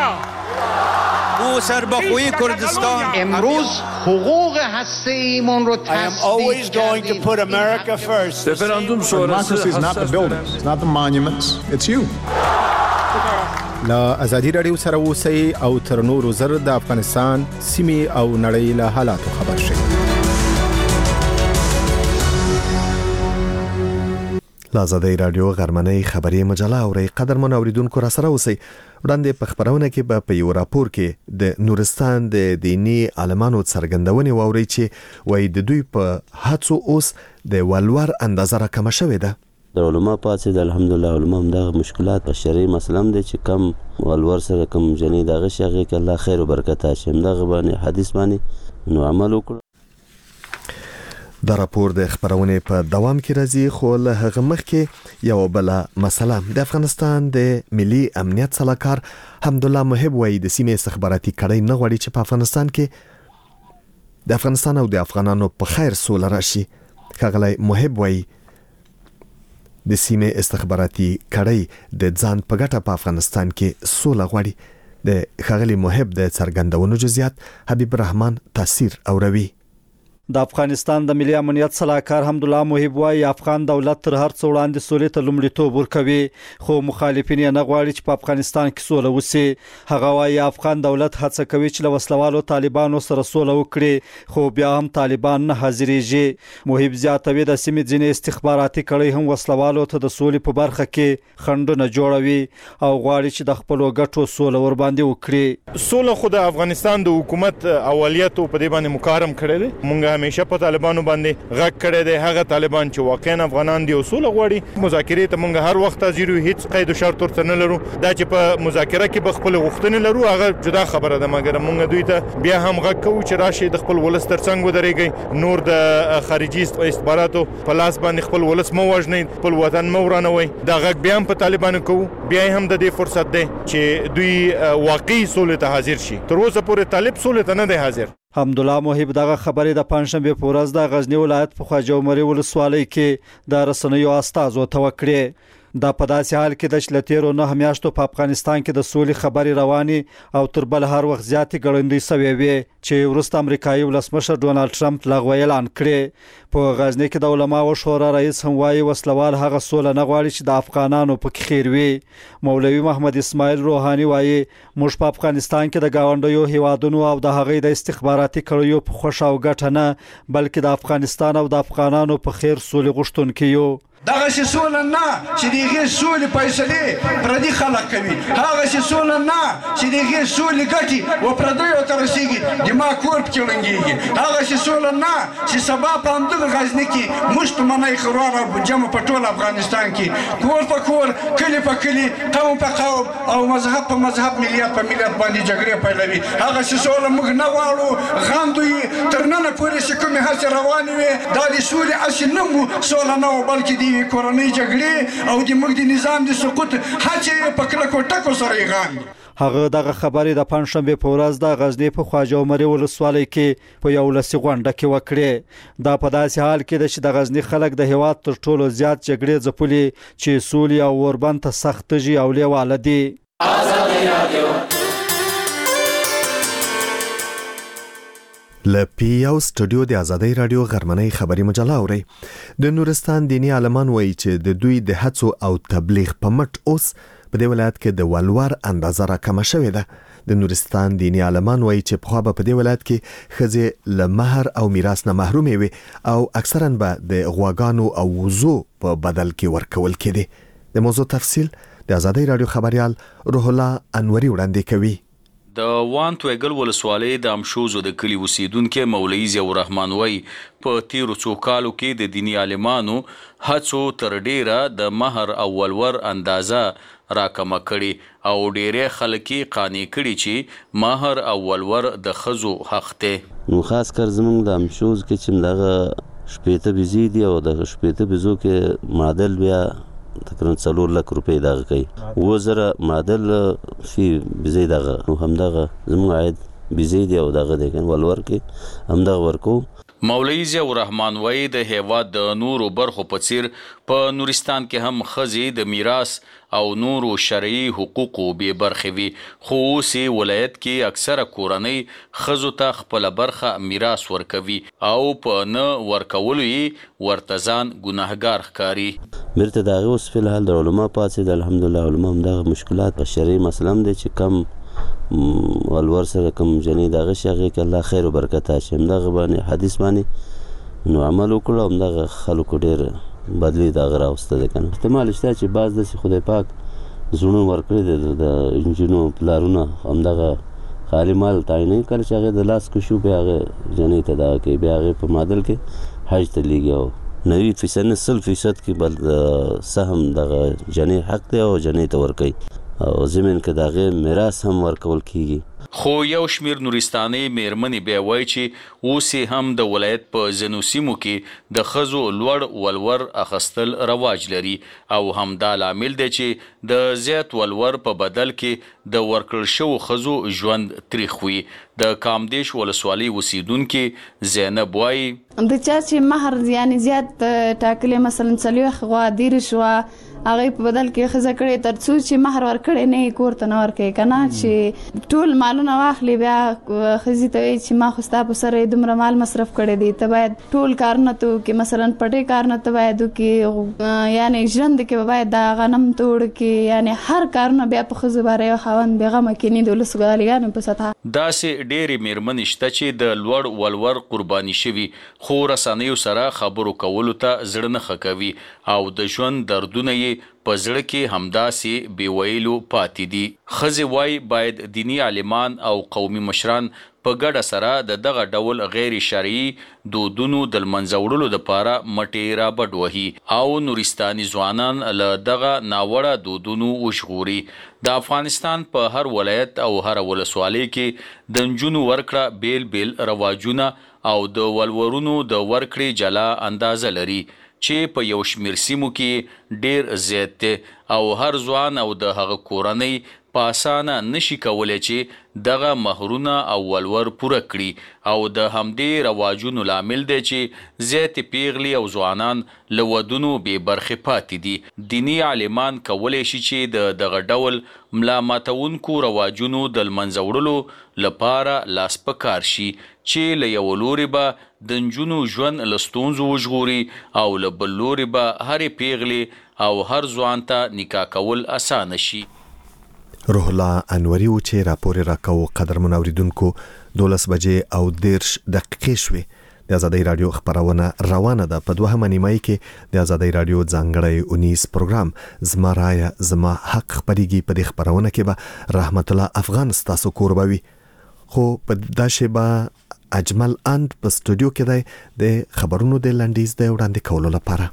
لیبرتا او سربخوی کردستان امروز حقوق هسته‌ایمون رو I am always going to put America first. Referendum sonrası Democracy is not the buildings, it's not the monuments, it's you. لا ازادي رادیو سره اوسئ او تر نورو زر د افغانستان سیمې او نړۍ له حالاتو خبر شئ. لا ازادي رادیو غرمنۍ خبري مجله اوري قدرمن اوریدونکو را سره اوسئ. وړاندې په خبرونه کې په یو راپور کې د نورستان د دینی عالمانو څرګندونې ووري چې وایي د دوی په هڅو اوس د ولور اندازه راکمه شوې ده. د علماء پاتې د الحمدلله علماء دغه مشکلات په شرعي مسله دي چې کم ولور سره کم جنې دغه شغه کې الله خیر او برکت اچي دغه باندې حدیث باندې نو عمل وکړو. دا راپور د خبرونه په دوام کې راځي خو له هغه مخکې یو بل مسله د افغانستان د ملي امنیت صلاحکار حمدالله محب وایي د سیمې استخباراتي کړۍ نه غواړي چې په افغانستان کې د افغانستان او د افغانانو په خیر سوله راشي. ښاغلی محب وایي د سیمې استخباراتي کړۍ د ځان په ګټه په افغانستان کې سوله غواړي. د ښاغلي محب د څرګندونو جزئیات حبیب الرحمن تاثیر اوروي. د افغانستان د ملي امنیت صلاحکار حمدالله محب وايي افغان دولت تر هر څو وړاندې سولې ته لومړیتوب ورکوي خو مخالفین نه غواړي چې په افغانستان کې سوله وشي. هغه وايي افغان دولت هڅه کوي چې له وسلوالو طالبانو سره سوله وکړي خو بیا هم طالبان نه حاضرېږي. محب زیاتوي د سیمې ځینې استخباراتي کړۍ هم وسلوالو ته د سولې په برخه کې خنډونه جوړوي او غواړي چې د خپلو ګټو سوله ور باندې وکړي. سوله خو د افغانستان د حکومت اولیت په دې باندې مکارم کړی دی. مونږ همیشه په طالبانو باندې غږ کړی دی. هغه طالبان چې واقعا افغانان دي او سوله غواړي، مذاکرې ته موږ هر وخت حاضر یو، هیڅ قید او شرط ورته نه لرو. دا چې په مذاکره کې به خپل غوښتنې لرو هغه جدا خبره ده، مګر موږ دوی ته بیا هم غږ کوو چې راشي د خپل ولس ترڅنګ ودرېږئ، نور د خارجي استخباراتو په لاس باندې خپل ولس مو وژنئ، خپل وطن مو ورانوئ. دا غږ بیا هم په طالبانو کوو. بیا هم د دې فرصت دی چې دوی واقعي سولې ته حاضر شي. تر اوسه پورې طالب سولې ته نه دی حاضر. حمدالله محب دغه خبرې د پنځشنبه په ورځ د غزنی ولایت په خواجه عمري ولسوالۍ کې د رسنیو استازو ته وکړې. دا په داسې حال کې د چلتیرو 9 میاشتو په افغانستان کې د سولې خبرې رواني او تر بل هر وخت زیاتې ګړندۍ سوي وي چې وروسته امریکایي ولسمشر ډونالد ټرمپ لغوه اعلان کړي. په غزنی کې د علماو شورا رئیس هم وايي وسلوال هغه سوله نه غواړي چې د افغانانو په خیر وي. مولوي محمد اسماعیل روحاني وايي موږ په افغانستان کې د گاونډیو هیوادونو او د هغې د استخباراتي کړیو په خوښه او ګټه نه بلکې د افغانستان او د افغانانو په خیر سولې غوښتونکي یو. دغه شي سوله نه چې دغه سولې فیصله پردي خلک کوي، هغه شي سوله نه چې دغه سولې ګټي و پردیو ته رسیږي، دما کور پکې لنګيږي، هغه شي سوله نه چې سبا په همدغه غزنی کې مشتمنۍ خروار او جمع په ټول افغانستان کې کور په کور، کلی په کلی، قوم په قوم او مذهب په مذهب، ملیت په ملیت باندې جګړې پیلوي. هغه شي سوله موږ نه غواړو. غاندوی تر نن پورې چې کومې هڅې روانې وي دا د سولې اصل نه مو سوله نه و بلکې کورنۍ جګړې او د موږ د نظام د سقوط هڅې په کلکو ټکو سره یې غاندي. هغه دغه خبرې د پنځشنبه په ورځ د غزنی په خواجه عمري ولسوالۍ کې په یو لسي غونډه کې وکړې. دا په داسې حال کې چې د غزنی خلک د هیواد تر ټولو زیات جګړې ځپلي چې سولې او اوربند ته سخت تږي او لیواله دي. لپی یو سټوډیو د ازادۍ رادیو غرمنۍ خبري مجله اوري. د نورستان دینی عالمان وایي چې د دوی د هڅو او تبلیغ په مټ اوس په دې ولایت کې د ولور اندازه راکمه شوې ده. د نورستان دینی عالمان وایي چې په خو په دې ولایت کې ښځې له مهر او میراث نه محرومې وي او اکثرا به د غواګانو او وزو په بدل کې ورکول کېدي. د موضوع تفصیل د ازادۍ رادیو خبريال روح الله انوري وړاندې کوي. د وان توګل ولسوالۍ د امشوزو د کلی اوسیدونکو مولوي ضیاء الرحمن وای په تیرو څو کالو کې د دینی عالمانو هڅو تر ډیره د مہر او ولور اندازه راکمه کړي او ډیره خلکي قانع کړي چې مہر او ولور د خزو حق ته. نو خاص کر زمونږ د امشوز کې چې دغه شپېته بيزي دي او د شپېته بيزو کې معادل بیا تقریبا 4 لک روپۍ دغه کوي. وزره معادل فی بيزي دغه نو هم دغه زموږ عاید بيزي دی او دغه د ولور کې هم دغه ورکو. مولوي ضیاء الرحمن وای د هیواد د نورو برخو په څیر په نورستان کې هم خزي د میراث او نورو شرعي حقوقو به برخه وي، خو سي ولایت کې اکثره کورنۍ خزو ته خپل برخه میراث ورکوي او په نه ورکولو یې ورتزان ګناهګار ښکاري. مرته دغه اوس په حال د علماء پاتې د الحمدلله علماء دغه مشکلات په شرعي مسلم دي چې کم ولور سره کوم جنې دغه شغه کې الله خیر او برکت اچي. همدغه باندې حدیث باندې نو عمل وکړو، همدغه خلکو ډېر بدلی دغه راوسته ده کنه. احتمال شته چې بعض د خدای پاک زړونو ورکړي د انجینو پلارونه همدغه خالي مال تعینې کړي چې هغه د لاس کو شو به هغه جنې ته دا کوي، بیا هغه په معادل کې حج ته لیږي 90% 100% کې بل سهم دغه جنې حق دی او جنې ته ورکړي او زمين کې دغه میراث هم ورکول کیږي. خو یو شمیر نورستاني میرمنې به وای چې اوسې هم د ولایت په ځینو سیمو کې د خزو لوړ ولور اخستل رواج لري او هم دا لامل دی چې د زیات ولور په بدل کې د ورکړل شو خزو ژوند تریخ وي. د کامدیش ولسوالۍ اوسیدونکو زینب وای د چا چې مہر یعنی زیات ټاکلې مثلا څلوي غوا دیر شو هغه په بدل کې خزه کړي تر څو چې مہر ورکړي نه کور ته نه ورکړي کنه چې ټول مالونه واخلي بیا خزي ته چې ما خوستا په سره دومره مال مصرف کړي دي ته باید ټول کارونه ته کې مثلا پټي کارونه ته باید کې یعنی ژوند کې باید دا غنم توړ کې یعنی هر کارونه بیا په خزه باندې خوان بیغمه کې نه د لسګالیانو په سطح داسې ډېری میرمنې شته چې د لوړ ولور قرباني شوي خو رسنیو سره خبرو کولو ته زړه نه ښه کوي او د ژوند دردونه یې په زړه کې همداسې بې ویلو پاتې دي. ښځې وایي باید دیني عالمان او قومي مشران په ګډه سره دغه ډول غیر شرعي دودونو د منځوړلو لپاره مټې رابډ وهي او نورستاني ځوانان له دغه ناوړه دودونو وژغوري. د افغانستان په هر ولایت او هر ولسوالۍ کې د نجونو ورکړه بیل بیل رواجونه او د ولورونو د ورکړې جلا اندازه لري چې په یو شمیر سیمو کې ډیر زیات دی او هر ځوان او د هغه کورنۍ په اسانه نشي کولی چې دغه مهرونه او ولور پوره کړي او د همدې رواجونو لامل دی چې زیاتې پیغلې او ځوانان له ودونو بې برخې پاتې دي. دیني عالمان کولی شي چې دغه ډول ملامتونکو رواجونو د منځوړلو لپاره لاس په کار شي چې له یو لوري به د نجونو ژوند له ستونزو وژغوري او له بل لوري به هرې پیغلې او هر ځوان ته نکاح کول اسانه شي. روح الله انوري و چې راپور راکاو. قدرمن اوریدونکو 12 بجې او 10 دقیقې شوې. د آزادۍ رادیو خبرونه روانه ده. په دوهمه نیمایي کې د آزادۍ رادیو ځانګړی اونیس پروګرام زما رایه زما حق خبريږي. په دې خبرونه کې به رحمت الله افغان تاسو کوربوي. خو په داسې به اجمل اند په سټوډیو کې دی د خبرونو د لنډیز د وړاندې کولو لپاره.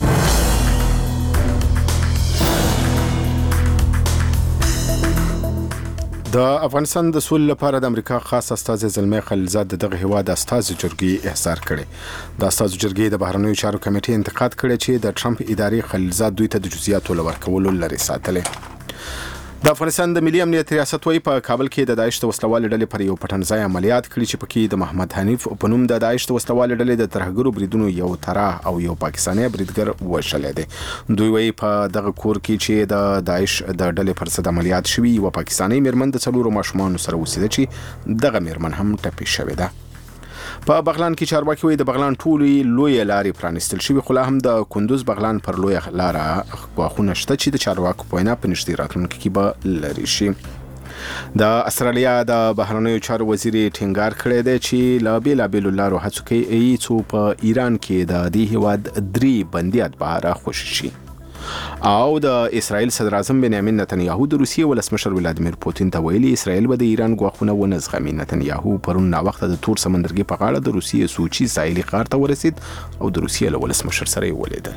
د افغانستان د سولې لپاره د امریکا خاص استازی زلمی خلیلزاد دغه هیواد استازي جرګې احضار کړي. د استازي جرګې د بهرنیو چارو کمیټې انتقاد کړی چې د ټرمپ ادارې خلیلزاد دوی ته د جزئیاتو لورکولو لري ساتلې. د افغانستان د ملي امنیت ریاست وایي په کابل کې د داعش د وسلوالې ډلې پر یو پټنځای عملیات کړي چې پکې د محمد حنیف په نوم د داعش د وسلوالې ډلې د ترهګرو بریدونو یو طرح او یو پاکستاني بریدګر وشلې دي. دوی وایي په دغه کور کې چې د داعش د ډلې پر ضد عملیات شوي او پاکستاني میرمن د څلورو ماشومانو سره اوسېده چې دغه میرمن هم ټپي شوې ده. په بغلان کې چارواکي وایي د بغلان ټولې لوی لارې پرانستل شوي خو لا هم د کندوز بغلان پر لوی لاره غواخونه شته چې د چارواکو په وینا په نږدې راتلونکي کې به لرې شي. د استرالیا د بهرنیو چارو وزیر ټینګار کړی دی چې له بېلابېلو لارو هڅو کوي څو په ایران کې د دې هیواد 3 بندیات بهر خوشي شي. او د اسرائیل صدر اعظم بنیامین نتنیاهو د روسیې ولسمشر ولادیمیر پوتین ته ویلي اسرائیل به د ایران غواخونه ونه زغمي. نتنیاهو پرون نا وخت د تور سمندرګي په غاړه د روسیې سوچي ساحلي ښار ته ورسید او د روسیې له ولسمشر سره یې ولیدل.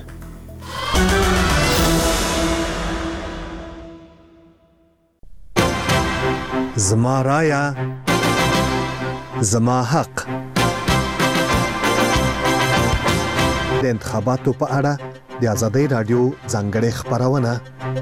زما رایه زما حق. د انتخاباتو په اړه د آزادۍ رادیو ځانګړې خبرونه.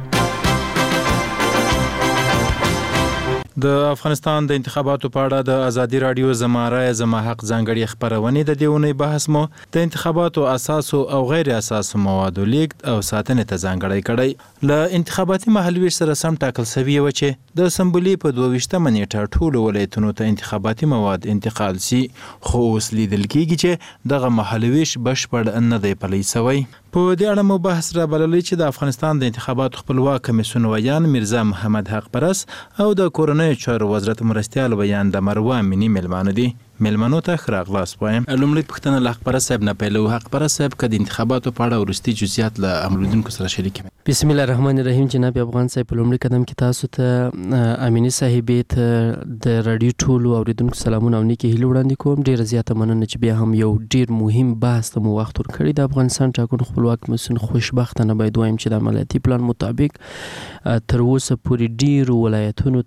د افغانستان د انتخاباتو په اړه د آزادۍ رادیو زما رایه زما حق ځانګړې خبرونه د دیونی بحث مو د انتخاباتو اساس او غیر اساس موادو لیږد او ساتنې ته ځانګړی کړی. له انتخاباتي محلوي سره سم ټاکل شوی و چې د اسمبلی په 22 نیټه ټولو ولایتونو ته انتخاباتي مواد انتقال سي خو اوس لیدل کیږي چې دغه محلوي بشپړ نه دی پلی شوی. په دې اړه مو بحث را بللی چې د افغانستان د انتخاباتو خپلواک کمیسیون ویان میرزا محمد حق پرس او د کورنۍ چارو وزارت مرستیال ویان د مروه منی ملمانو دي. ملمنو ته خراغلاس وایم. لومړی پوښتنه له حق پرس صاحب نه پیلو. حق پرس صاحب که د انتخاباتو په اړه ورستي جزئیات له امریدونکو سره شریک کړئ. بسم الله الرحمن الرحیم. جناب افغان صاحب په لومړي قدم کې تاسو ته امینی صاحبې ته د رادیو ټولو اوریدونکو سلامونه او نیکې هیلې وړاندې کوم. ډیره زیاته مننه چې بیا هم یو ډیر مهم بحث ته مو وخت ورکړی. د افغانستان ټاکنو خپلواک کمیسیون خوشبختانه باید وایم چې د عملیاتي پلان مطابق تر اوسه پورې ډیرو ولایتونو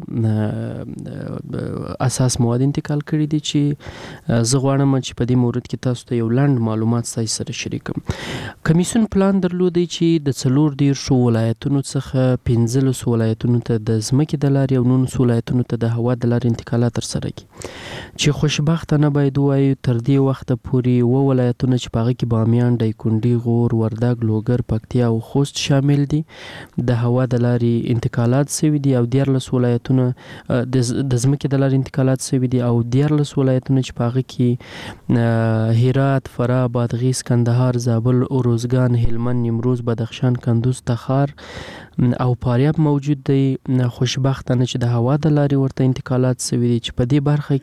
ته اساس مواد انتقال کړي دي چې زه غواړم چې په دې مورد کې تاسو ته یو لاند معلومات تاسو سره شریکم. کمیسیون پلان درلودی چې د 14 ولایتونو څخه 15 ولایتونو ته د ځمکې د لارې او 19 ولایتونو ته د هوا د لارې انتقالات ترسره کړي چې خوشبختانه باید وایو تر دې وخته پورې و ولایتونه چې په هغه کې بامیان، دایکنډي، غور، وردګ، لوګر، پکتیا او خوست شامل دي د هوا د لارې انتقالات شوي دي او 14 ولایتونه د ځمکې د لارې انتقالات شوي دي او 14 ولایتونه چې په هغه کې هرات، فراه، بادغیس، کندهار، زابل، اروزګان، هلمند، نیمروز، بدخشان، کندوز، تخار او فاریاب موجود دی. خوشبختانه چې د هوا د لارې ورته انتقالات سوي دي چې په دې برخه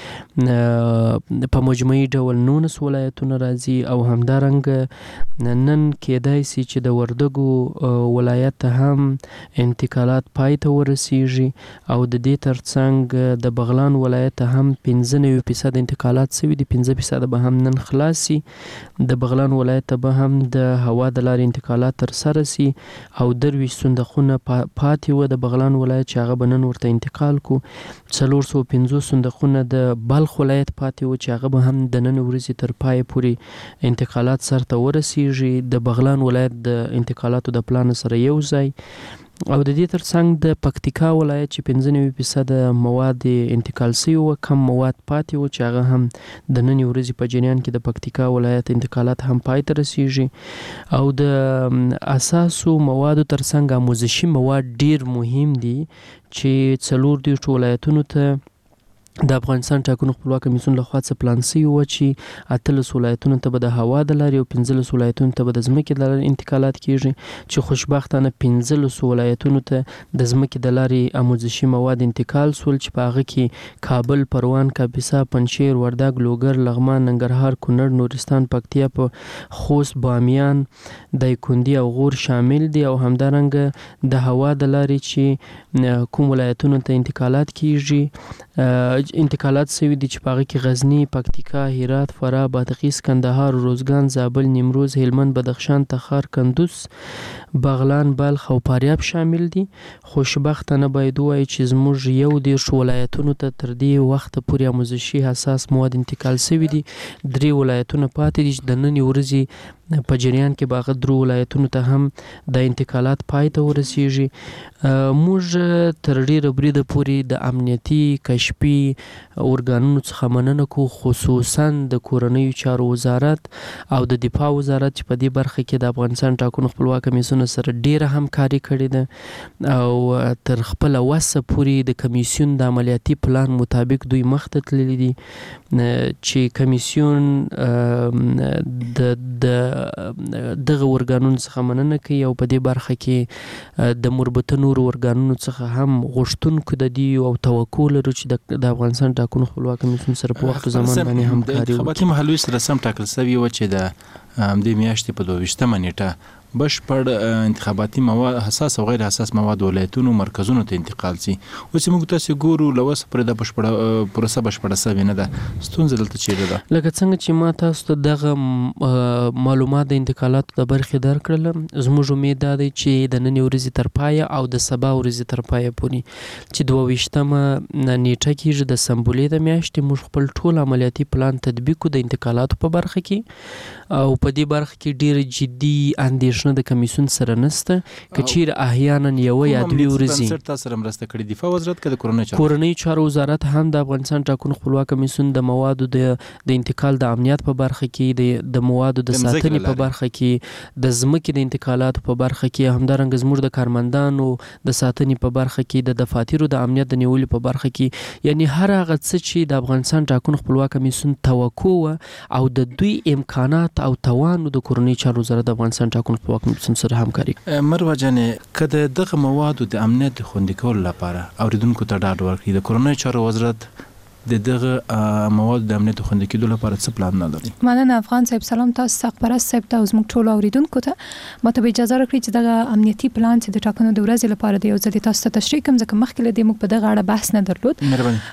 کې په مجموعي ډول 19 ولایتونه راځي او همدارنګه نن کېدای سي چې د وردګو ولایت هم انتقالات پای ته ورسیږي او د دې ترڅنګ د بغلان ولایت هم 95% انتقالات سوي دي، 15% به هم نن خلاص سي. د بغلان ولایت به هم د هوا د لارې انتقالات تر سره سي او 23 صندوقونه پاتې و د بغلان ولایت چې هغه به نن ورته انتقال کو. 450 صندوقونه د بلخ ولایت پاتې و چې هغه به هم د نن ورځې تر پای پورې انتقالات سرته ورسیږي. د بغلان ولایت د انتقالاتو د پلان سره یو ځای او د دې ترڅنګ د پکتیکا ولایت چې 95% مواد انتقال سوي و، کم مواد پاتې و چې هغه هم د نن ورځې په جریان کې د پکتیکا ولایت انتقالات هم پای ته رسیږي. او د اساسو موادو ترڅنګ آموزشي مواد ډیر مهم دي چې 4 ولایتونو ته د افغانستان ټاکنو خپلواک کمیسیون لخوا څه پلان سوي و چې 18 ولایتونو ته به د هوا د لارې او 15 ولایتونو ته به د ځمکې د لارې انتقالات کیږي چې خوشبختانه 15 ولایتونو ته د ځمکې د لارې آموزشي مواد انتقال سول چې په هغه کې کابل، پروان، کاپیسا، پنجشیر، وردګ، لوګر، لغمان، ننګرهار، کونړ، نورستان، پکتیا، خوست، بامیان، دایکنډي او غور شامل دي. او همدارنګه د هوا د لارې چې کوم ولایتونو ته انتقالات کیږي انتقالات سوي دي چې په هغه کې غزني، پکتیکا، هرات، فراه، بادغیس، کندهار، روزګان، زابل، نیمروز، هلمند، بدخشان، تخار، کندوز، بغلان، بلخ او فاریاب شامل دي. خوشبختانه باید ووایو چې زموږ 11 ولایتونو ته تر دې وخته پورې آموزشي حساس مواد انتقال سوي دي. 3 ولایتونه پاتې دي چې د نن ورځې په جریان کې باغ 3 ولایتونو ته هم د انتقالات پای ته ورسیږي. موږ تر ډیره بریده پورې د امنیتي کشفي ارګانونو څخه مننه کوو، خصوصا د کورنیو چارو وزارت او د دفاع وزارت چې په دې برخه کې د افغانستان ټاکنو خپلواک کمیسیون سره ډیره همکاري کړې ده او تر خپل وسه پورې د کمیسیون د عملیاتي پلان مطابق دوی مخ ته تللي دي چې کمیسیون دغه ارګانونو څخه مننه کوي او په دې برخه کې د مربوطه نورو ارګانونو څخه هم غوښتونکو د دې او توقع لرو چې د افغانستان ټاکنو خپلواک کمیسیون سره په وخت زمان باندې همکاري وکړي. انتخاباتي محلي سره سم ټاکل سوي و چې د همدې میاشتې په 22 نیټه بشپړ انتخاباتي مواد، حساس او غیر حساس مواد ولایتونو مرکزونو ته انتقال سي. اوس موږ تاسو ګورو لوس پر د بشپړه پروسه بشپړه سوي نه ده. ستونزه دلته چیرې ده؟ لکه څنګه چې ما تاسو ته دغه معلومات د انتقالاتو د برخې درکړل، زموږ امید دا دی چې د نن ورځې تر پایه او د سبا ورځې تر پایه پورې چې 22مه نیټه کېږي د سمبولې د میاشتې موږ خپل ټول عملیاتي پلان تطبیق کړو د انتقالاتو په برخه کې او په دې برخه کې ډیر جدي اندیشنه د کمیسیون سره نشته. که چیرې احیانا یو یا 2 ورځې سره سره مرسته کړې دفاع وزارت کې د کورنیو چارو وزارت هم د افغانستان ټاکنو خپلواک کمیسیون د موادو د انتقال د امنیت په برخه کې د موادو د ساتنې په برخه کې د ځمکې د انتقالاتو په برخه کې همدارنګه زموږ د کارمندانو د ساتنې په برخه کې د دفاترو د امنیت د نیولو په برخه کې یعنی هر هغه څه چې د افغانستان ټاکنو خپلواک کمیسیون توقع او د دوی امکانات او توان د کورنیو چارو وزارت د افغانستان ټاکنو خپلواک کمیسیون سره همکاري. مروه جانې کله دغه موادو د امنیت خوندي کولو لپاره اوریدونکو ته ډاډ ورکړي د کورنیو چارو وزارت دغه مواد د امنیت خوندي کېدو لپاره څه پلان نه لري؟ مننه افغان صاحب. سلام تاسو سقپرست صاحب ته او زموږ ټول اوریدونکو ته. ماته اجازه راکړئ چې دغه امنیتي پلان چې د ټاکنو د ورځې لپاره دی یو ځل تاسو ته تشریح کوم ځکه مخکې له دې موږ په دغه اړه بحث نه درلود.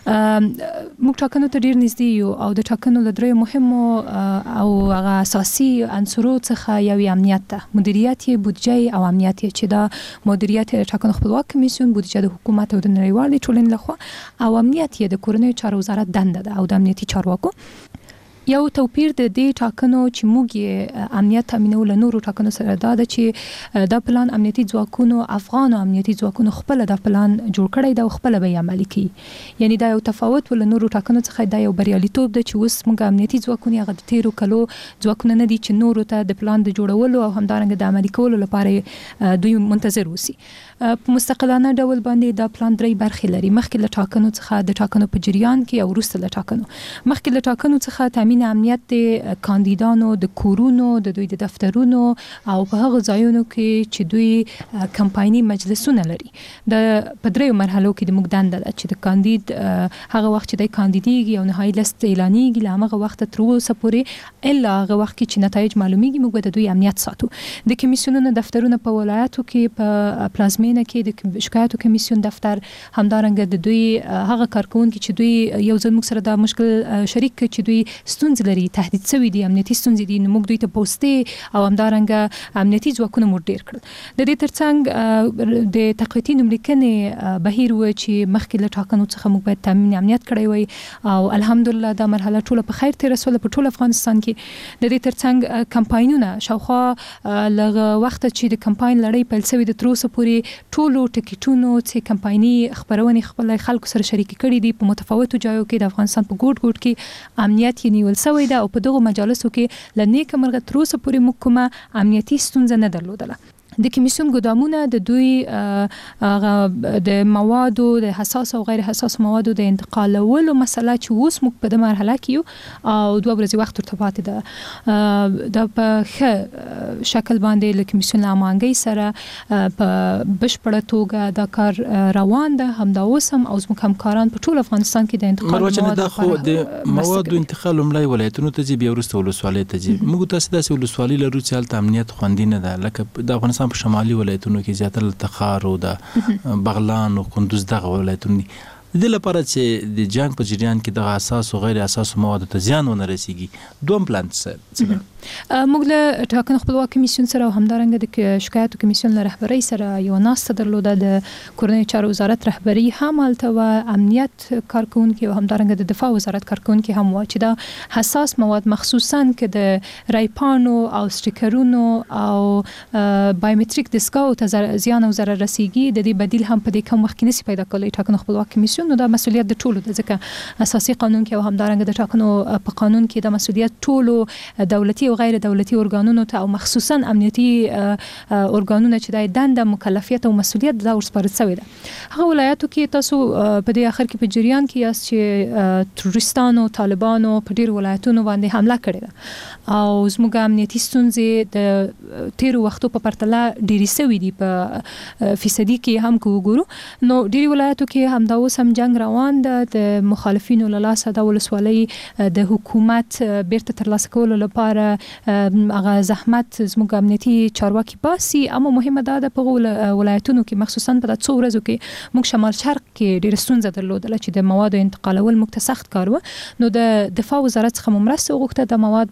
موږ ټاکنو ته ډیر نږدې یو او د ټاکنو له درې مهمو او هغه اساسي عنصرو څخه یو امنیت ده، مدیریت، بودجه او امنیت چې دا مدیریت ټاکنو خپلواک کمیسیون، بودجه د حکومت او د نړیوالې ټولنې لخوا او امنیت د کورنیو چارو وزارت دنده ده او د امنیتي چارواکو. یو توپیر د دې ټاکنو چې موږ امنیت تامینول نورو ټاکنو سره دا د چې دا پلان امنیتي ځواکونو افغان امنیتي ځواکونو خپل د پلان جوړ کړی دا خپل به عملي کوي. یعنی دا یو تفاوت ول نورو ټاکنو څخه دا یو بریالیتوب ده چې اوس موږ امنیتي ځواکونه هغه د تیرو کلو ځواکونه نه دي چې نورو ته د پلان د جوړولو او همدارنګه د عملي کولو لپاره دوی منتظر اوسي. په مستقلانه ډول باندې دا پلان درې برخې لري. مخکې له ټاکنو څخه د ټاکنو په جریان کې او وروسته له ټاکنو. مخکې له ټاکنو څخه تامین تامین امنیت د کاندیدانو د کورونو د دوی د دفترونو او په هغه ځایونو کې چې دوی کمپایني مجلسونه لري د پدریو مرحلو کې د موږ دنده ده چې د کاندید هغه وخت چې د کاندیدیږي او نهایی لیست اعلانېږي له هغه وخت تر اوسه پورې الا هغه وخت کې چې نتایج معلومیږي موږ د دوی امنیت ساتو د کمیسیونونو دفترونه په ولایتو کې په پلازمینه کې د شکایتو کمیسیون دفتر همدارنګه د دوی هغه کارکونکي چې دوی یو ځل موږ سره د مشکل شریک چې دوی ستونزې لري تهدید شوی دي امنیتي ستونزې دي نو موږ دوی ته پوسټي او همدارنګه امنیتي ځواکونه مو ډیر کړل د دې ترڅنګ د تقویتي نوملیکنې بهیر و چې مخکې له ټاکنو څخه موږ باید تامین امنیت کړی وي او الحمدلله دا مرحله ټوله په خیر تیر رسوله په ټول افغانستان کې د دې ترڅنګ کمپاینونه شاوخوا لږ وخت چې د کمپاین لړۍ پیل شوې د تر اوسه پورې ټولو ټکټونو چې کمپایني خبرونه خپل خلکو سره شریک کړي دي په متفاوتو ځایو کې د افغانستان په ګوټ ګوټ کې امنیت یې نیول شوی ده او په دغه مجالسو کې لنیکه مرغه تر اوسه پورې موږ کومه امنیتي ستونزه نه درلودله د کمیسیون ګدامونه د دوی د موادو د حساس او غیر حساس موادو د انتقالولو مسله چې اوس موږ په د مرحله کې یو او 2 ورځې وخت ورته پاتې ده د په ښه شکل باندې له کمیسیون امانګي سره په بشپړه توګه دا کار روان ده همدا اوس هم او زموږ همکاران په ټول افغانستان کې د انتقال موادو د خو د موادو انتقال لمړی ولایتونو ته ځي بیا وروسته ولسوالۍ ته ځي موږ تاسو داسې ولسوالۍ لرو چې هلته امنیت خوندي نه ده لکه د افغانستان په شمالي ولایتونو کې زیاتره تخار او د بغلان او کندوز دغه ولایتونه د لپاره چې د جنگ په جریان کې د اساس او غیر اساس موادو ته زیان ونه رسیږي دوم پلان څه موږ له ټاکنو خپلواک کمیسیون سره او همدارنګه د شکایتو کمیسیون له رهبرۍ سره یو ناسته درلوده د کورنۍ چارو وزارت رهبري هم هلته و امنیت کارکونکي او همدارنګه د دفاع وزارت کارکونکي هم و چې دا حساس مواد مخصوصا که د رایپانو او سټیکرونو او بایومټریک دسکاو ته زیان او ضرر رسیږي د دې بدیل هم په دې کم وخت کې نسی پیدا کولای ټاکنو خپلواک کمیسیون نو دا مسولیت د ټولو د ځکه اساسي قانون کې او همدارنګه د ټاکنو په قانون کې د مسولیت ټولو دولتي او غیر دولتي ارګانونو ته او مخصوصا امنیتي ارګانونو چې د دنده مکلفیت او مسولیت دا ورسپارل شوی ده هغه ولایتو کې تاسو په دې اخر کې په جریان کې یاست چې تروریستانو طالبانو په ډیر ولایتونو باندې حمله کړې ده او زموږ امنیتي ستونزې د تیر وختو په پرتله ډېری شوي دي په فیصدي کې هم وګورو نو ډیر ولایتو کې هم دا اوس هم جنگ روان ده د مخالفینو له لاسه د ولسوالۍ د حکومت بیرته ترلاسه کولو لپاره هغه زحمت زموږ امنیتي چارواکي باسي اما مهمه ده په ولایتونو کې مخصوصا په د څو ورځو کې موږ شمال شرق کې ډېر ستونزه درلودله چې د موادو انتقالول موږ ته سخت کار و نو د دفاع وزارت څخه مرسته وغوښته د مواد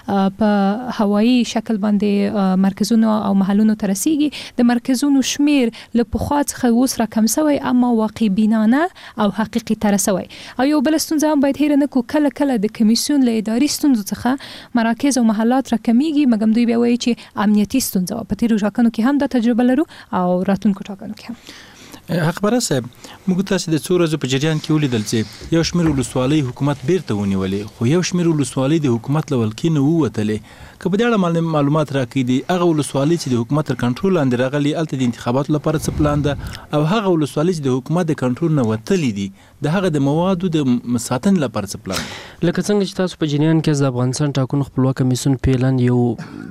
په هوایي شکل باندې مرکزونو او محلونو ته رسیږي د مرکزونو شمیر له پخوا څخه اوس راکم شوی اما واقع بینانه او حقیقي تر شوی او یو بل ستونزه هم باید هیر نه کو کله د کمیسیون له اداري ستونزو څخه مراکز او محلات راکمیږي مګم دوی بیا وایي چې امنیتي ستونزه په تیرو ټاکنو کې هم د تجربه لرو او راتلونکو ټاکنو کې هم خبره صاحب موږ تاسو د څو ورځې په جریان کې ولیدل چې یو شمېر ولسوالۍ حکومت بیرته ونیولې خو یو شمېر ولسوالۍ د حکومت له ولکې نه ووتلې که په دې اړه معلومات راکړي دي هغه ولسوالۍ چې د حکومت تر کنټرول لاندې راغلي هلته د انتخاباتو لپاره څه پلان ده او هغه ولسوالۍ چې د حکومت د کنټرول نه وتلې دي د هغه د موادو د ساتنې لپاره څه پلان ده لکه څنګه چې تاسو په جریان کې د افغانستان ټاکنو خپلواک کمیسیون پیلان یو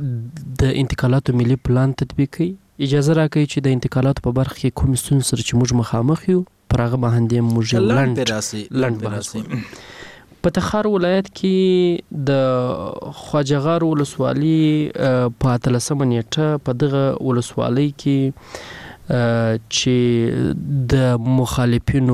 د انتقالاتو ملي پلان تطبیق کوي اجازه راکړئ چې د انتقالاتو په برخه کې کوم ستونزې سره چې موږ مخامخ یو پر هغه باندې موږ لنډ بحث په تخار ولایت کې د خواجهغار ولسوالۍ په 13 نیټه په دغه ولسوالۍ کې چې د مخالفینو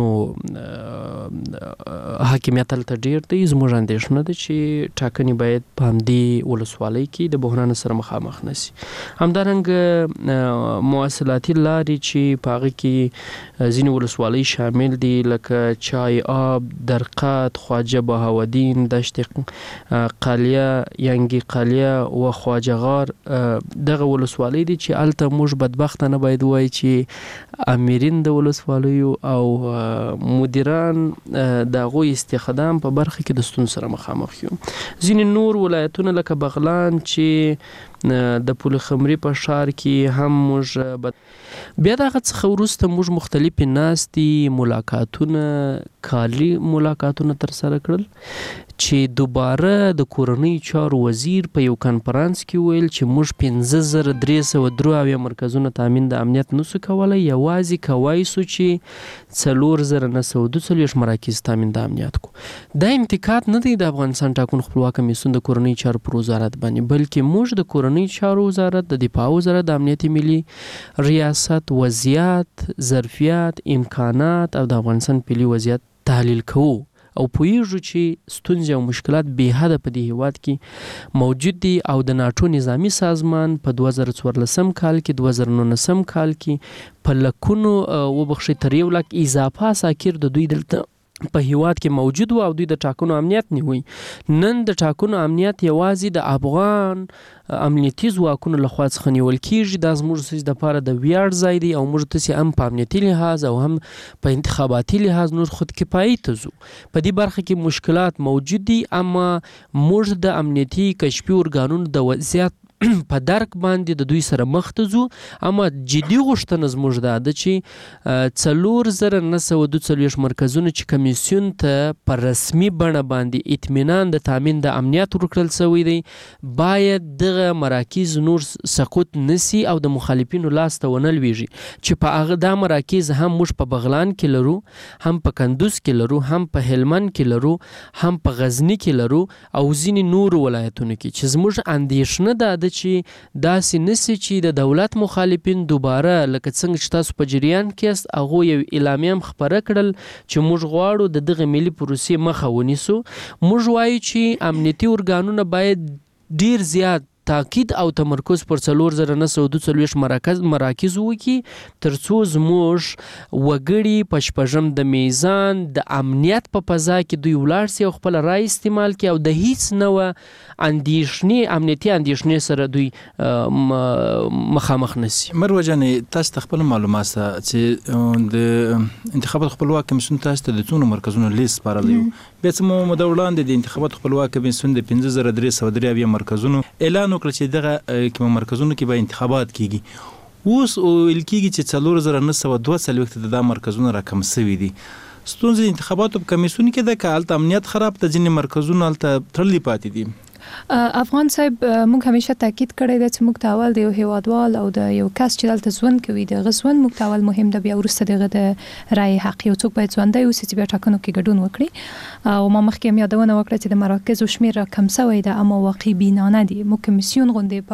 حاکمیت تل ډیر دی زموږ اندېښنه ده چې ټاکنې باید په همدې ولسوالۍ کې د بحران سره مخامخ نشي همدارنګه مواصلاتي لارې چې په هغه کې ځینې ولسوالۍ شامل دي لکه چای آب درقات خواجه بهاودین دشت قالیه ینګي قالیه و خواجهغار دغه ولسوالۍ دي چې هلته موږ بدبخته نه باید وایو چې امیرین د ولسوالیو او مدیران د هغوی استخدام په برخه کې د ستونزو سره مخامخ یو ځینې نور ولایتونه لکه بغلان چې د پولخمري په ښار کې هم موږ بیا دغه څخه وروسته موږ مختلفې ناستې ملاقاتونه کالي ملاقاتونه ترسره کړل چې دوباره د کورنۍ چارو وزیر په یو کانفرنس کې ویل چې موږ 15303 مرکزونه تامین د امنیت نسو کولای، یوازې کوای سو چې 4942 مراکز تامین د امنیت کو. دا انتقاد نه دی د افغانستان ټاکنو خپلواک کمیسیون د کورنۍ چارو پر وزارت باندې، بلکې موږ د کورنۍ چارو وزارت، د دفاع وزارت، د امنیت ملي ریاست وضعیت، ظرفیت، امکانات او د افغانستان پلی وضعیت تحلیل کوو او پوهیږو چې ستونزې او مشکلات بې حده په دې هیواد کې موجود دي او د ناټو نظامی سازمان په 2014 کال کې 2019 کال کې په لکونو وبخښئ تر 1 لک اضافه عساکر د دوی دلته په هیواد کې موجود و او دوی د ټاکنو امنیت نیوي. نن د ټاکنو امنیت یوازې د افغان امنیتي ځواکونو لخوا څخه نیول کیږي. دا زموږ د لپاره د ویاړ ځای دی او موږ تاسې هم په امنیتي لحاظ او هم په انتخاباتي لحاظ نور خودکفایي ته ځو. په دې برخه کې مشکلات موجود دي، اما موږ د امنیتي کشفي ارګانونو د وضعیت په درک باندې د دوی سره مخ ته ځو. اما جدي غوښتنه زموږ دا ده چې 4942 مرکزونه چې کمیسیون ته په رسمي بڼه باندې اطمینان د تامین د امنیت ورکړل شوی دی، باید دغه مراکز نور سقوط نسی او د مخالفینو لاس ته ونه لویږي چې په هغه دا مراکز هم موږ په بغلان کې لرو، هم په کندوز کې لرو، هم په هلمند کې لرو، هم په غزنی کې لرو او ځینې نور ولایتونو کې، چې زموږ اندېښنه ده چې داسې نسی چې د دولت مخالفین دوباره لکه څنګه چې تاسو په جریان کې است هغه یو اعلامیه خبره کړل چې موږ غواړو د دغه ملي پروسې مخه ونیسو. موږ وایو چې امنیتي ارګانونه باید ډیر زیات تاکید او تمرکز پر 4942 مراکز وکړي ترڅو زموږ وګړي په شپږم د میزان د امنیت په فضا کې دوی ولاړ سي او خپل رای استعمال کړي او د هیڅ نوع اندېښنې امنیتي اندېښنې سره دوی مخامخ نشي. مروه جانې تاسو خپل معلومات چې د انتخابات خپلواک کمیسیون تاسو ته د څونو مرکزونو لیست سپارلی بیا څه مو د وړاندې د انتخابات خپلواک کمیسیون د 15303 مرکزونو اعلان وکړ چې دغه کوم مرکزونو کې به انتخابات کیږي. اوس ویل کیږي چې 4942 د مرکزونو راکم شوي دي. ستونزې انتخاباتو په کمیسیون کې د کال امنیت خراب ته ځینې مرکزونه هلته تړلي پاتې دي. افغان صاحب موږ همیشه تاکید کړی دی چې موږ تاول د یو هیوادوال او د یو کس چې دلته ژوند کوي د غزون موږ تاول مهم دی، بیا وروسته دغه د رای حق یو څوک باید ژوندی اوسي چې بیا ټاکنو کې ګډون وکړي. او ما مخکې هم یادونه وکړه چې د مراکزو شمیر کم شوی دی اما واقعي بینانه دی. موږ کمیسیون غونډې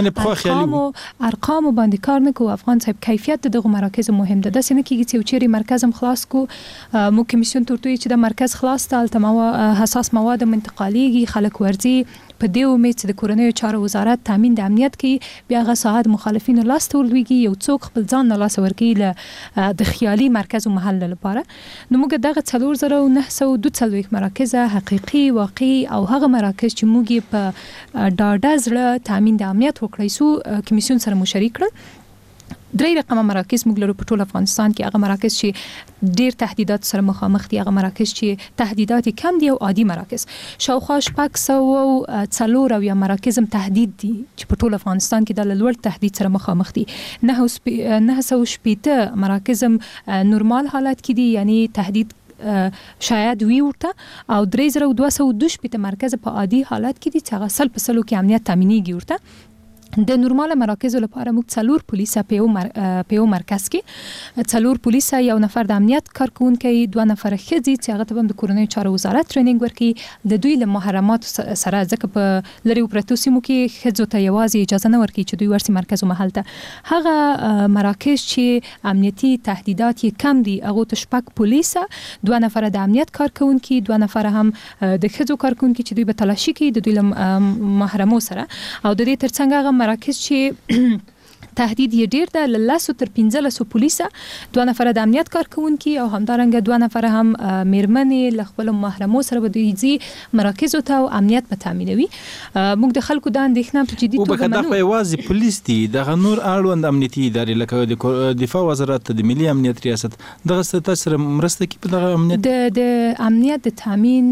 په ارقامو باندې کار نه کوو. افغان صاحب کیفیت دغه مراکز مهم ده. داسې نه کیږي چې یو چیرې مرکز هم خلاص کو موږ کمیسیون ته ورته چې د مرکز خلاص ته هلته حساس مواد منتقالیږي، خلک ورځي په دې امید چې د کورنیو چارو وزارت تامین د امنیت کې بیا هغه ساعت مخالفینو لاس ته ولویږي، یو څوک خپل ځان نه لاس ورکوي د خیالي مرکز او محل لپاره. نو موږ دغه 4942 مراکز حقیقي واقعي او هغه مراکز چې موږ په ډاډه زړه تامین د امنیت وکړی سو کمیسیون سره مشارکت کړل. درې رقمه مراکز موږ لرو په ټول افغانستان کې. هغه مراکز چې ډیر تهدیدات سره مخامخ دي، هغه مراکز چې تهدیدات کم دي او عادي مراکز. شاوخوا 404 مراکز هم تهدید دي چې په ټول افغانستان کې د لوړ تهدید سره مخامخ دي. 980 مراکز هم نورمال حالت کې دي، یعنی تهدید شاید وی ورته، او 3222 مرکز په عادي حالت کې دي چې هغه 100% کې امنیت تامینیږي ورته. د نورمال مراکز لپاره موږ 4 پولیس په یو مرکز کې 4 پولیس، یو نفر د امنیت کارکونکي، 2 نفر ښځې چې هغه ته د کورنیو چارو وزارت ټریننګ ورکړي. د دوی له محرمات سره ځکه په لری پرتو سیمو کې ښځو ته یوازې اجازه نه ورکړي چې دوی ورسي مرکز او محل ته. هغه مراکز چې امنیتي تهدیدات کم دي هغه ته 6 پولیس، 2 نفر د امنیت کارکونکي، 2 نفر هم د ښځو کارکونکي چې دوی به تلاشي کوي د دوی له محرمو سره. او د دې ترڅنګ هغه مراکز چې تهدید یې ډیر ده. له 10 تر 15 پولیسه، 2 نفر د امنیت کارکونکي او همدارنګه 2 نفر هم میرمنې له خپل محرمو سره به دوی مراکز ته او امنیت به تامینوي. موږ د خلکو د اندېښنه په جدي توګه منو. او په یوازې پولیس دي، د نور اړوند امنیتي ادارې لکه د دفاع وزارت، د ملي امنیت ریاست، دغه ستاسو سره مرسته کوي په دغه امنیت د امنیت د تامین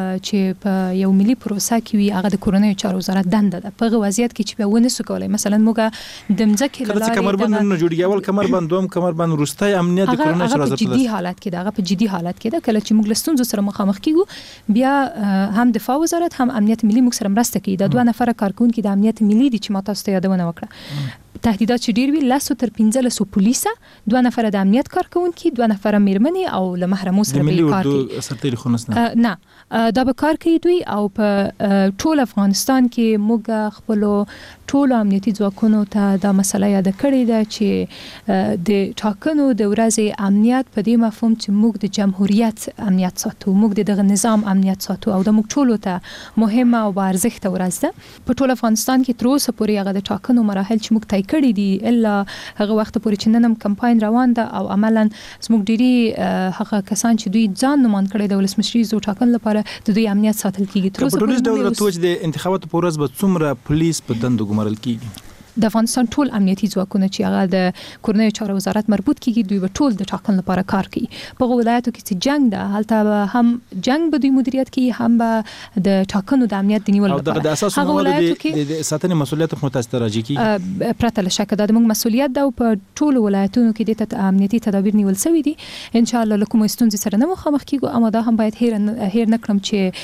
چې په یو ملي پروسه کې وي، هغه د کورنۍ چارو وزارت دنده ده. په وضعیت کې چې به ونه سو کولای، مثلا موږ د مځکې لاره کمربند نه جوړیږي، اول کمربند، دوم کمربند، وروستي امنیت د کورنۍ چارو وزارت په جدي حالت کې ده. هغه په جدي حالت کې ده. کله چې موږ لستونزو سره مخامخ کیږو، بیا هم دفاع وزارت هم امنیت ملي موږ سره مرسته کوي. د 2 نفر کارکونکي د امنیت ملي دي چې ما تاسو ته یادونه وکړه. تهدیدات چې ډیر وی، 10 تر 15 پولیسه، 2 نفر د امنیت کارکونکي، 2 نفر میرمنې او له محرمو سره به کار کوي. سرتیري خونس نه دا به کار کوي دوی. او په ټول افغانستان کې موږ خپل ټول امنیتي ځواکونو ته دا مسله یاد کړې ده چې د ټاکنو د ورځې امنیت په دې مفهوم چې موږ د جمهوریت امنیت ساتو، موږ دغه نظام امنیت ساتو او د موږ ټولو ته مهمه او ارزښت ورځ ده. په ټول افغانستان کې تر اوسه پورې هغه د ټاکنو مراحل چې موږ طی کړی دي، الا هغه وخت پورې چې نن هم کمپاین روان ده او عملاً زموږ ډیری هغه کسان چې دوی ځان نومان کړی د ولسمشري زو ټاکن لپاره د دوی امنیت ساتل کیږي. تر اوسه په ډول راځي د انتخاباتو په ورځ به څومره پولیس په دندو ګمارل کیږي؟ د افغانستان ټول امنیتي ځواکونه چې هغه د کورنۍ چارو وزارت مربوط کیږي، دوی به ټول د ټاکن لپاره کار کوي. په ولایتو کې چې جنگ ده، هلته هم جنگ به دوی مدیریت کوي، هم به د ټاکنو د امنیت د نیول لپاره. او د اساس موادو د ساتنې مسولیت هم تاسو ته راځي کی پرته له شک دا د موږ مسولیت ده. او په ټول ولایتونو کې د امنیتي تدابیر نیول شوی دي. ان شاء الله کوم ستونزې سره نه مخامخ کیږو، اما دا هم باید هیر نه کړم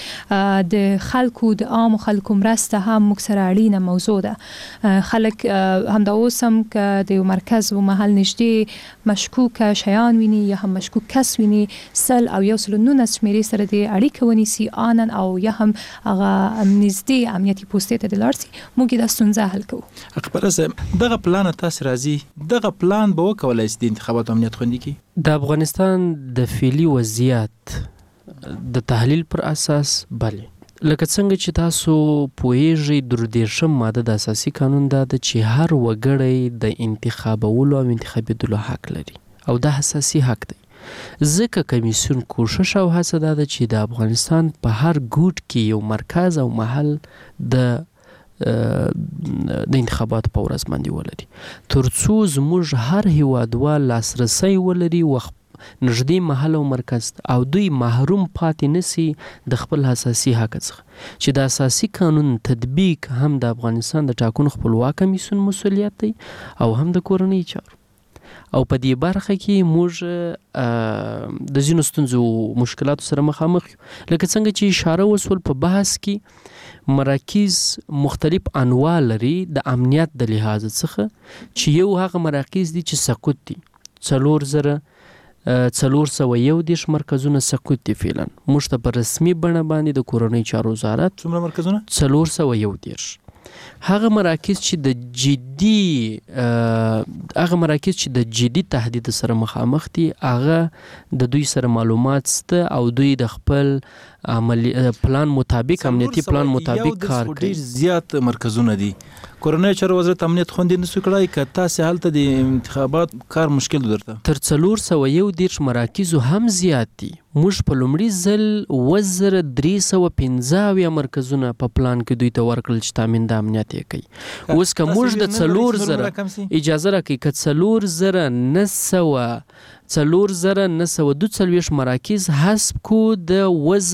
چې د خلکو د عام خلکو مرسته هم موږ سره اړینه موضوع ده. خلک هم دا اوسم که د یو مرکز و محل نږدې مشکوک شیان ویني یا هم مشکوک کس ویني، 100 او 119 شمیرې سره د اړیکه ونیسي آنن او یا هم هغه نږدې امنیتي پوستې ته د لاړ سي، موږ دا ستونزه حل کوو. اکبر دغه پلان تاسو راځي، دغه پلان به وکولای شي د انتخاباتو امنیت خوندي کی؟ د افغانستان د فعلی وضعیت د تحلیل پر اساس بله، لکه څنګه چې تاسو پوهیږئ، د 13 ماده د اساسي قانون دا ده چې هر وګړی د انتخابولو او انتخابېدلو حق لري او دا اساسي حق دی. ځکه کمیسیون کوشش او هڅه دا ده چې د افغانستان په هر ګوټ کې یو مرکز او محل د انتخاباتو په ورځ باندې ولري، ترڅو زموږ هر هیوادوال لاسرسی ولري وخت نږدې محل او مرکز او دوی محروم پاتې نسی د خپل اساسي حق څخه، چې د اساسي قانون تطبیق هم د افغانستان د ټاکنو خپلواک کمیسیون مسولیت دی او هم د کورنۍ چارو. او په دې برخه کې موږ د ځینو ستونزو مشکلاتو سره مخامخ یو، لکه څنګه چې اشاره وسول په بحث کې مراکز مختلف انواع لري د امنیت د لحاظ څخه، چې یو هغه مراکز دي چې سقوط دي، 401 مرکزونه سقوط دي. فعلا موږ ته په رسمي بڼه باندې د کورنۍ چارو وزارت څومره مرکزونه 401 هغه مراکز چې د جدي تهدید سره مخامخ دي، هغه د دوی سره معلومات سته او دوی د خپل عملی پلان مطابق، امنیتي پلان مطابق کار کوي. ډیر زیات مرکزونه دي. کورنۍ چارو وزارت امنیت خوندي نسو کړای، که تاسو هلته د انتخابات کار مشکل درته تر 401 مراکز هم زیات دي. موږ په لومړي ځل 1315 مرکزونه په پلان کې دوی ته ورکړل چې تامین د امنیت یې کوي. اوس که موږ د 4,000 اجازه راکړي، که 4,942 مراکز حسب کو د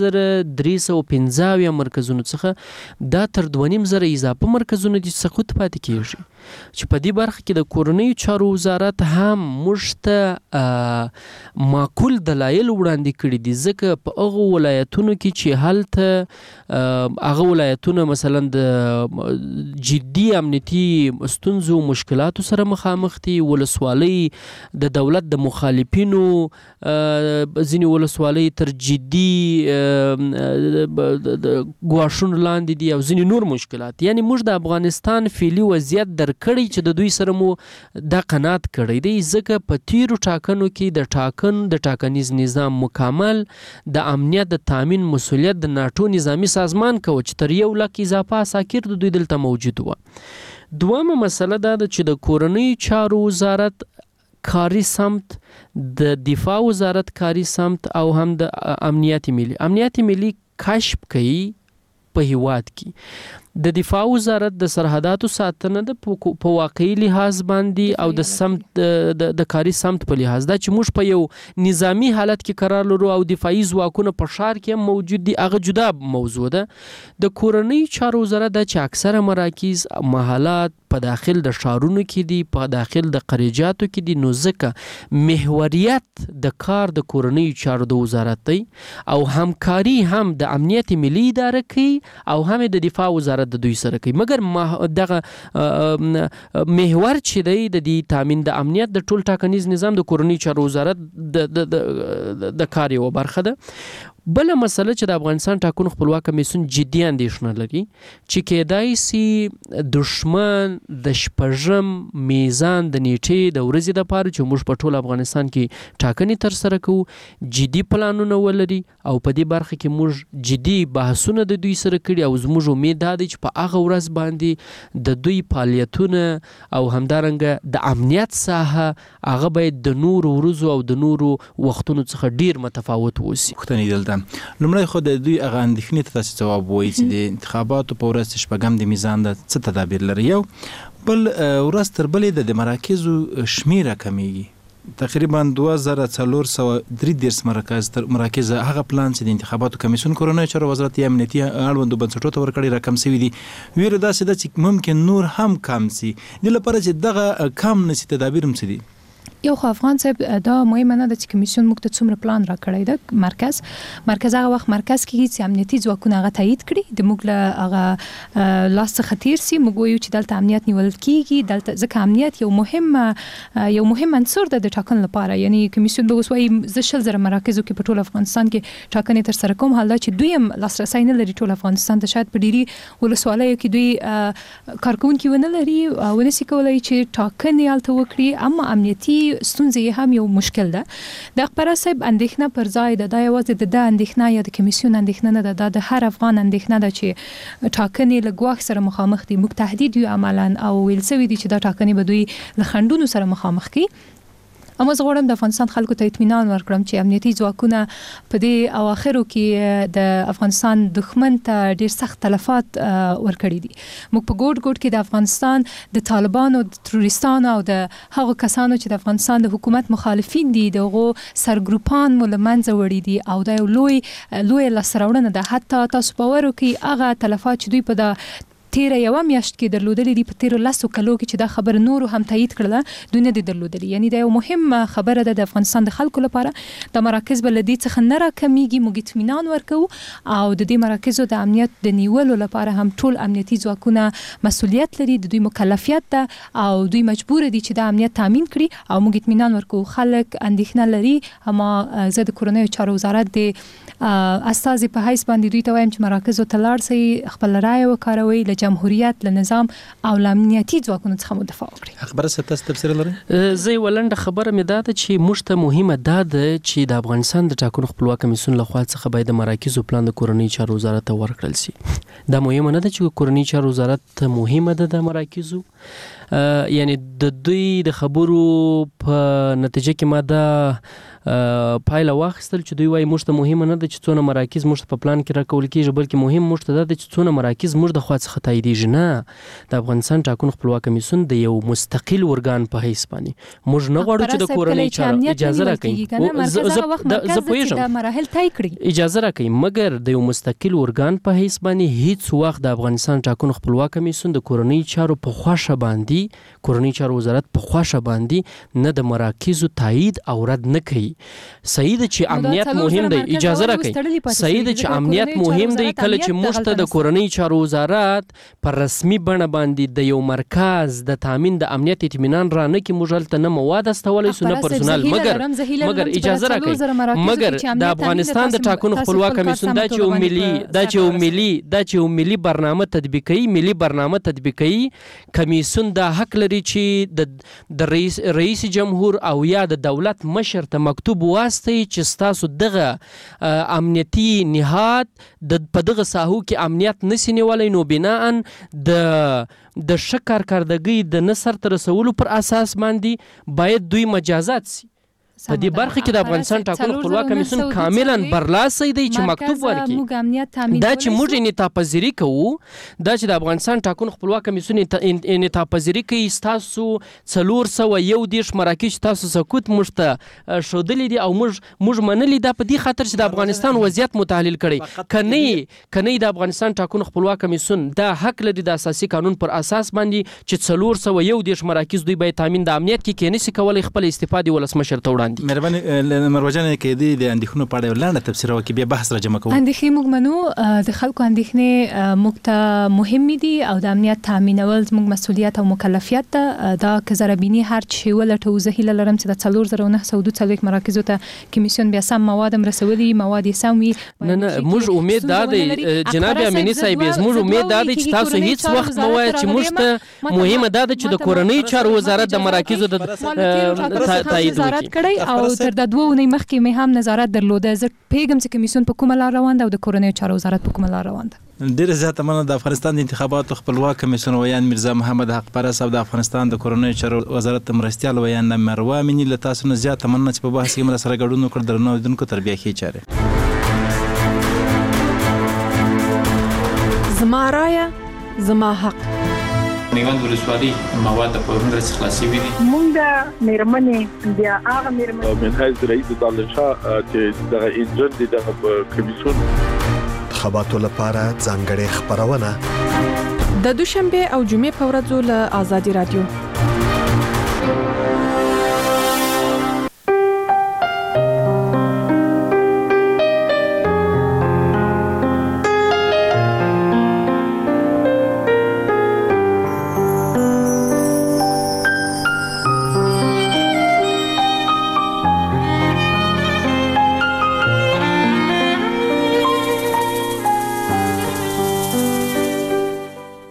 1315 مرکزونو څخه، دا تر 2,500 اضافه مرکزونه دي سقوط پاتې کیږي، چې په دې برخه کې د کورنۍ چارو وزارت هم موږ ته معقول دلایل وړاندې کړي دي. ځکه په هغه ولایتونو کې چې هلته هغه ولایتونه مثلا د جدي امنیتي ستونزو مشکلاتو سره مخامخ دي، ولسوالۍ د دولت د مخالفینو ځینې ولسوالۍ تر جدي ګواښونو لاندې دي او ځینې نور مشکلات. یعنی موږ د افغانستان فعلي وضعیت درکړی چې د دوی سره مو دا قناعت کړی دی، ځکه په تیرو ټاکنو کې د ټاکنیز نظام مکمل د امنیت د تامین مسولیت د ناټو نظامی سازمان کوي چې تر 1 لک اضافه عساکر د دوی دلته موجود و. دوامه مسله دا ده چې د کورنۍ چارو وزارت کاری سمت، د دفاع وزارت کاری سمت او هم د امنیت ملی کشف کوي په هیواد کې. د دفاع وزارت د سرحداتو ساتنه د په واقعي لحاظ باندې او د سمت د کاری سمت په لحاظ دا چې موږ په یو نظامی حالت کې قرار لرو او دفاعي ځواکونه په ښار کې هم موجود دي، هغه جدا موضوع ده. د کورنۍ چارو وزارت د چې اکثره مراکز محلات په داخل د ښارونو کې دي، په داخل د قریجاتو کې دي، نو ځکه محوریت د کار د کورنۍ چارو د وزارت دی او همکاري هم د امنیت ملی اداره کوي او هم د دفاع وزارت د دوی سره کوي. مګر دغه محور چې دی د دې تامین د امنیت د ټول ټاکنیز نظام د کورنۍ چارو وزارت د کار یو برخه ده. بل مسله چې د افغانستان ټاکنو خپلواک کمیسیون جدي اندېښنه لري چې کېدای سي دشمن د شپږم میزان د نیټې د ورځې لپاره چې موږ په ټول افغانستان کې ټاکنې تر سره کوو جدي پلانونه ولري او په دې برخه کې موږ جدي بحثونه د دوی سره کړي او زموږ امید دا دی چې په هغه ورځ باندې د دوی فعالیتونه او همدارنګه د امنیت ساحه هغه باید د نورو ورځو او د نورو وختونو څخه ډیر متفاوت وسی. لومړی خو د دوی هغه اندېښنې ته تاسو ځواب وایي چې د انتخاباتو په ورځ شپږم د میزان د څه تدابیر لري. یو بل ورځ تر بلې د مراکزو شمیره کمیږي، تقریبا 2433 مراکز هغه پلان چې د انتخاباتو کمیسیون کورنۍ چارو وزارت یا امنیتي اړوندو بنسټونو ته ورکړي رقم سوي دي. ویره داسې ده چې ممکن نور هم کم سي. د لپاره چې دغه کم نشي تدابیر هم سي. یو خو افغان صاحب دا مهمه نه ده چې کمیسیون موږ ته څومره پلان را کړی ده. مرکز هغه وخت مرکز کې چې امنیتي ځواکونه هغه تایید کړي د موږ له هغه لاس څخه تیر سي. موږ وایو چې دلته امنیت نیول کیږي، دلته ځکه امنیت یو مهم عنصر ده د ټاکنو لپاره. یعنی کمیسیون به اوس وایي زه 100,000 مراکزو کې په ټول افغانستان کې ټاکنې تر سره کوم، حال دا چې دوی هم لاسرسی نه لري ټول افغانستان ته. شاید په ډیری ولسوالیو کې دوی کارکونکي ونه لري او نشي کولای چې ټاکنې هلته وکړي. اما امنیتي ستونزې هم یو مشکل ده. د اخبار صاحب اندېښنه پر ځای ده، دا یوازې د اندېښنه یا د کمیسیون اندېښنه نه ده، دا د هر افغان اندېښنه ده چې ټاکنې له ګواښ سره مخامخ دي. موږ تهدید یو عملاً او ویل سوي دي چې دا ټاکنې به دوی له خنډونو سره مخامخ کړي. اما زه غواړم د افغانستان خلکو ته اطمینان ورکړم چې امنیتي ځواکونه په دې اواخرو کې د افغانستان دښمن ته ډیر سخت تلفات ورکړي دي. موږ په ګوټ کې د افغانستان د طالبانو، د تروریستانو او د هغو کسانو چې د افغانستان د حکومت مخالفین دي دغه سرګروپان مو له منځه وړي دي او دا یو لوی لاسته راوړنه ده. حتی تاسو باور وکړئ هغه تلفات چې دوی په تیر یو میاشت کې درلودلې دي په تیر 10 کلو کې چې دا خبر نورو هم تایید کړله دوی نه دي درلودلې. یعنی دا یو مهمه خبره ده د افغانستان د خلکو لپاره. د مراکز بل دي څخه نه راکمیږي. موږ اطمینان ورکو او د دې مراکزو د امنیت د نیولو لپاره هم ټول امنیتي ځواکونه مسؤلیت لري، د دوی مکلفیت ده او دوی مجبور دي چې د امنیت تامین کړي او موږ اطمینان ورکو. خلک اندېښنه لري، اما زه د کورنۍ چارو وزارت د استازي په حیث باندې دوی ته وایم چې مراکزو ته لاړ شئ، خپل رائے وکاروئ، له جمهوریت، له نظام او له امنیتي ځواکونو څخه مدافع وکړي. خبره ست تفسیر لري. زه ولنډه خبره مې ده چې موږ ته مهمه ده چې د افغانستان د ټاکنو خپلواک کمیسیون له خوا څخه باید د مراکزو پلان د کورنۍ چارو وزارت ته ورکړل شي. دا مهمه نه ده چې کورنۍ چارو وزارت مهمه ده د مراکزو، یعنی د دوی د خبرو په نتیجه کې ما دا پایله واخیستل چې دوی وایي موږ ته مهمه نه ده چې څونه مراکز موږ ته په پلان کې راکول کېږي، بلکې مهم موږ ته ده چې څونه مراکز موږ د خوا څخه تاییدېږي. نه، د افغانستان ټاکنو خپلواک کمیسیون د یو مستقل ارګان په حیث باندې موږ نه غواړو چې د کورنۍ چارو اجازه راکړي. زه پوهېږم اجازه راکړي، مګر د یو مستقل ارګان په حیث باندې هیڅ وخت د افغانستان ټاکنو خپلواک کمیسیون د کورنۍ چارو په خوښه باندې کورنۍ چارو وزارت په خوښه باندې نه د مراکزو تایید او رد نه کوي. صحیح ده چې امنیت مهم دی، اجازه راکړئ، صحیح ده چې امنیت مهم دی. کله چې موږ ته د کورنۍ چارو وزارت پر رسمي بڼه باندې د یو مرکز د تامین د امنیت اطمینان را نه کې موږ هلته نه مواد استولی سو نه پرسونال مګر اجازه راکړئ مګر د افغانستان د ټاکنو خپلواک کمیسیون دا چې ملي برنامه تطبیقوي کمیسیون دا حق لري چې د رئیس جمهور او یا د دولت مشر ته مکتوب واستي چې ستاسو دغه امنیتي نهاد په دغه ساحو کې امنیت نشي نیولی، نو بناء د ښه کارکردګۍ د نه سرته رسولو پر اساس باندې باید دوی مجازات سي. په دې برخه کې د افغانستان ټاکنو خپلواک کمیسیون کاملا برلاسی دی چې مکتوب ورکړي دا چې موږ انعطاف پذیري کوو، دا چې د افغانستان ټاکنو خپلواک کمیسیون انعطاف پذیري کوي ستاسو 401 مراکز تاسو سکوت موږ ته ښودلی دي او موږ منلي دا په دې خاطر چې د افغانستان وضعیت متحلیل کړي. کنه د افغانستان ټاکنو خپلواک کمیسیون دا حق لري د اساسي قانون پر اساس باندې چې 401 مراکز دوی باید تامین د امنیت کې نشي کولای خپل استفاده ولسمشر ته وړاندې. مهرباني مروجان کې د اندېښنو په اړه لاندې تفسیر وکړي بیا بحث را جمع کوو. اندېښنې موږ منو، د خلکو اندېښنې موږ ته مهمې دي او د امنیت تامینول زموږ مسؤلیت او مکلفیت ده. دا که زربینی هر چی ولټو زه هیله لرم چې د 4942 مراکزو ته کمیسیون بیا سم مواد هم رسولي، مواد یې سم وي. نه موږ امید دا دی جناب امینی صاحب، موږ امید دا دی چې تاسو هیڅ وخت مو وایي چې موږ ته مهمه دا ده چې د کورنۍ چارو وزارت د مراکزو د تایید وکړي او تر د 2 اونۍ مخکې مې هم نظارت درلوده. زه پیګم چې کمیسیون په کومه لار روان ده او د کورنۍ چارو وزارت په کومه لار روان ده. ډیره زیاته مننه د افغانستان د انتخاباتو خپلواک کمیسیون ویان میرزا محمد حق پرست او د افغانستان د کورنۍ چارو وزارت مرستیال ویان مروه امینی له تاسو نه زیاته مننه چې په بحث کې مر سره ګډون وکړ. درنو اوریدونکو تربیه کې چاره زما رایه زما حق. میوند ولسوالۍ مواد په هغه رس خلاصي وي مونږ د میرمنې بیا هغه میرمنې من حیث رئیس دالشا چې د انجن د کمیسیون خبراتو لپاره ځانګړې خبرونه د دوشنبه او جمعې په ورځو له آزادي رادیو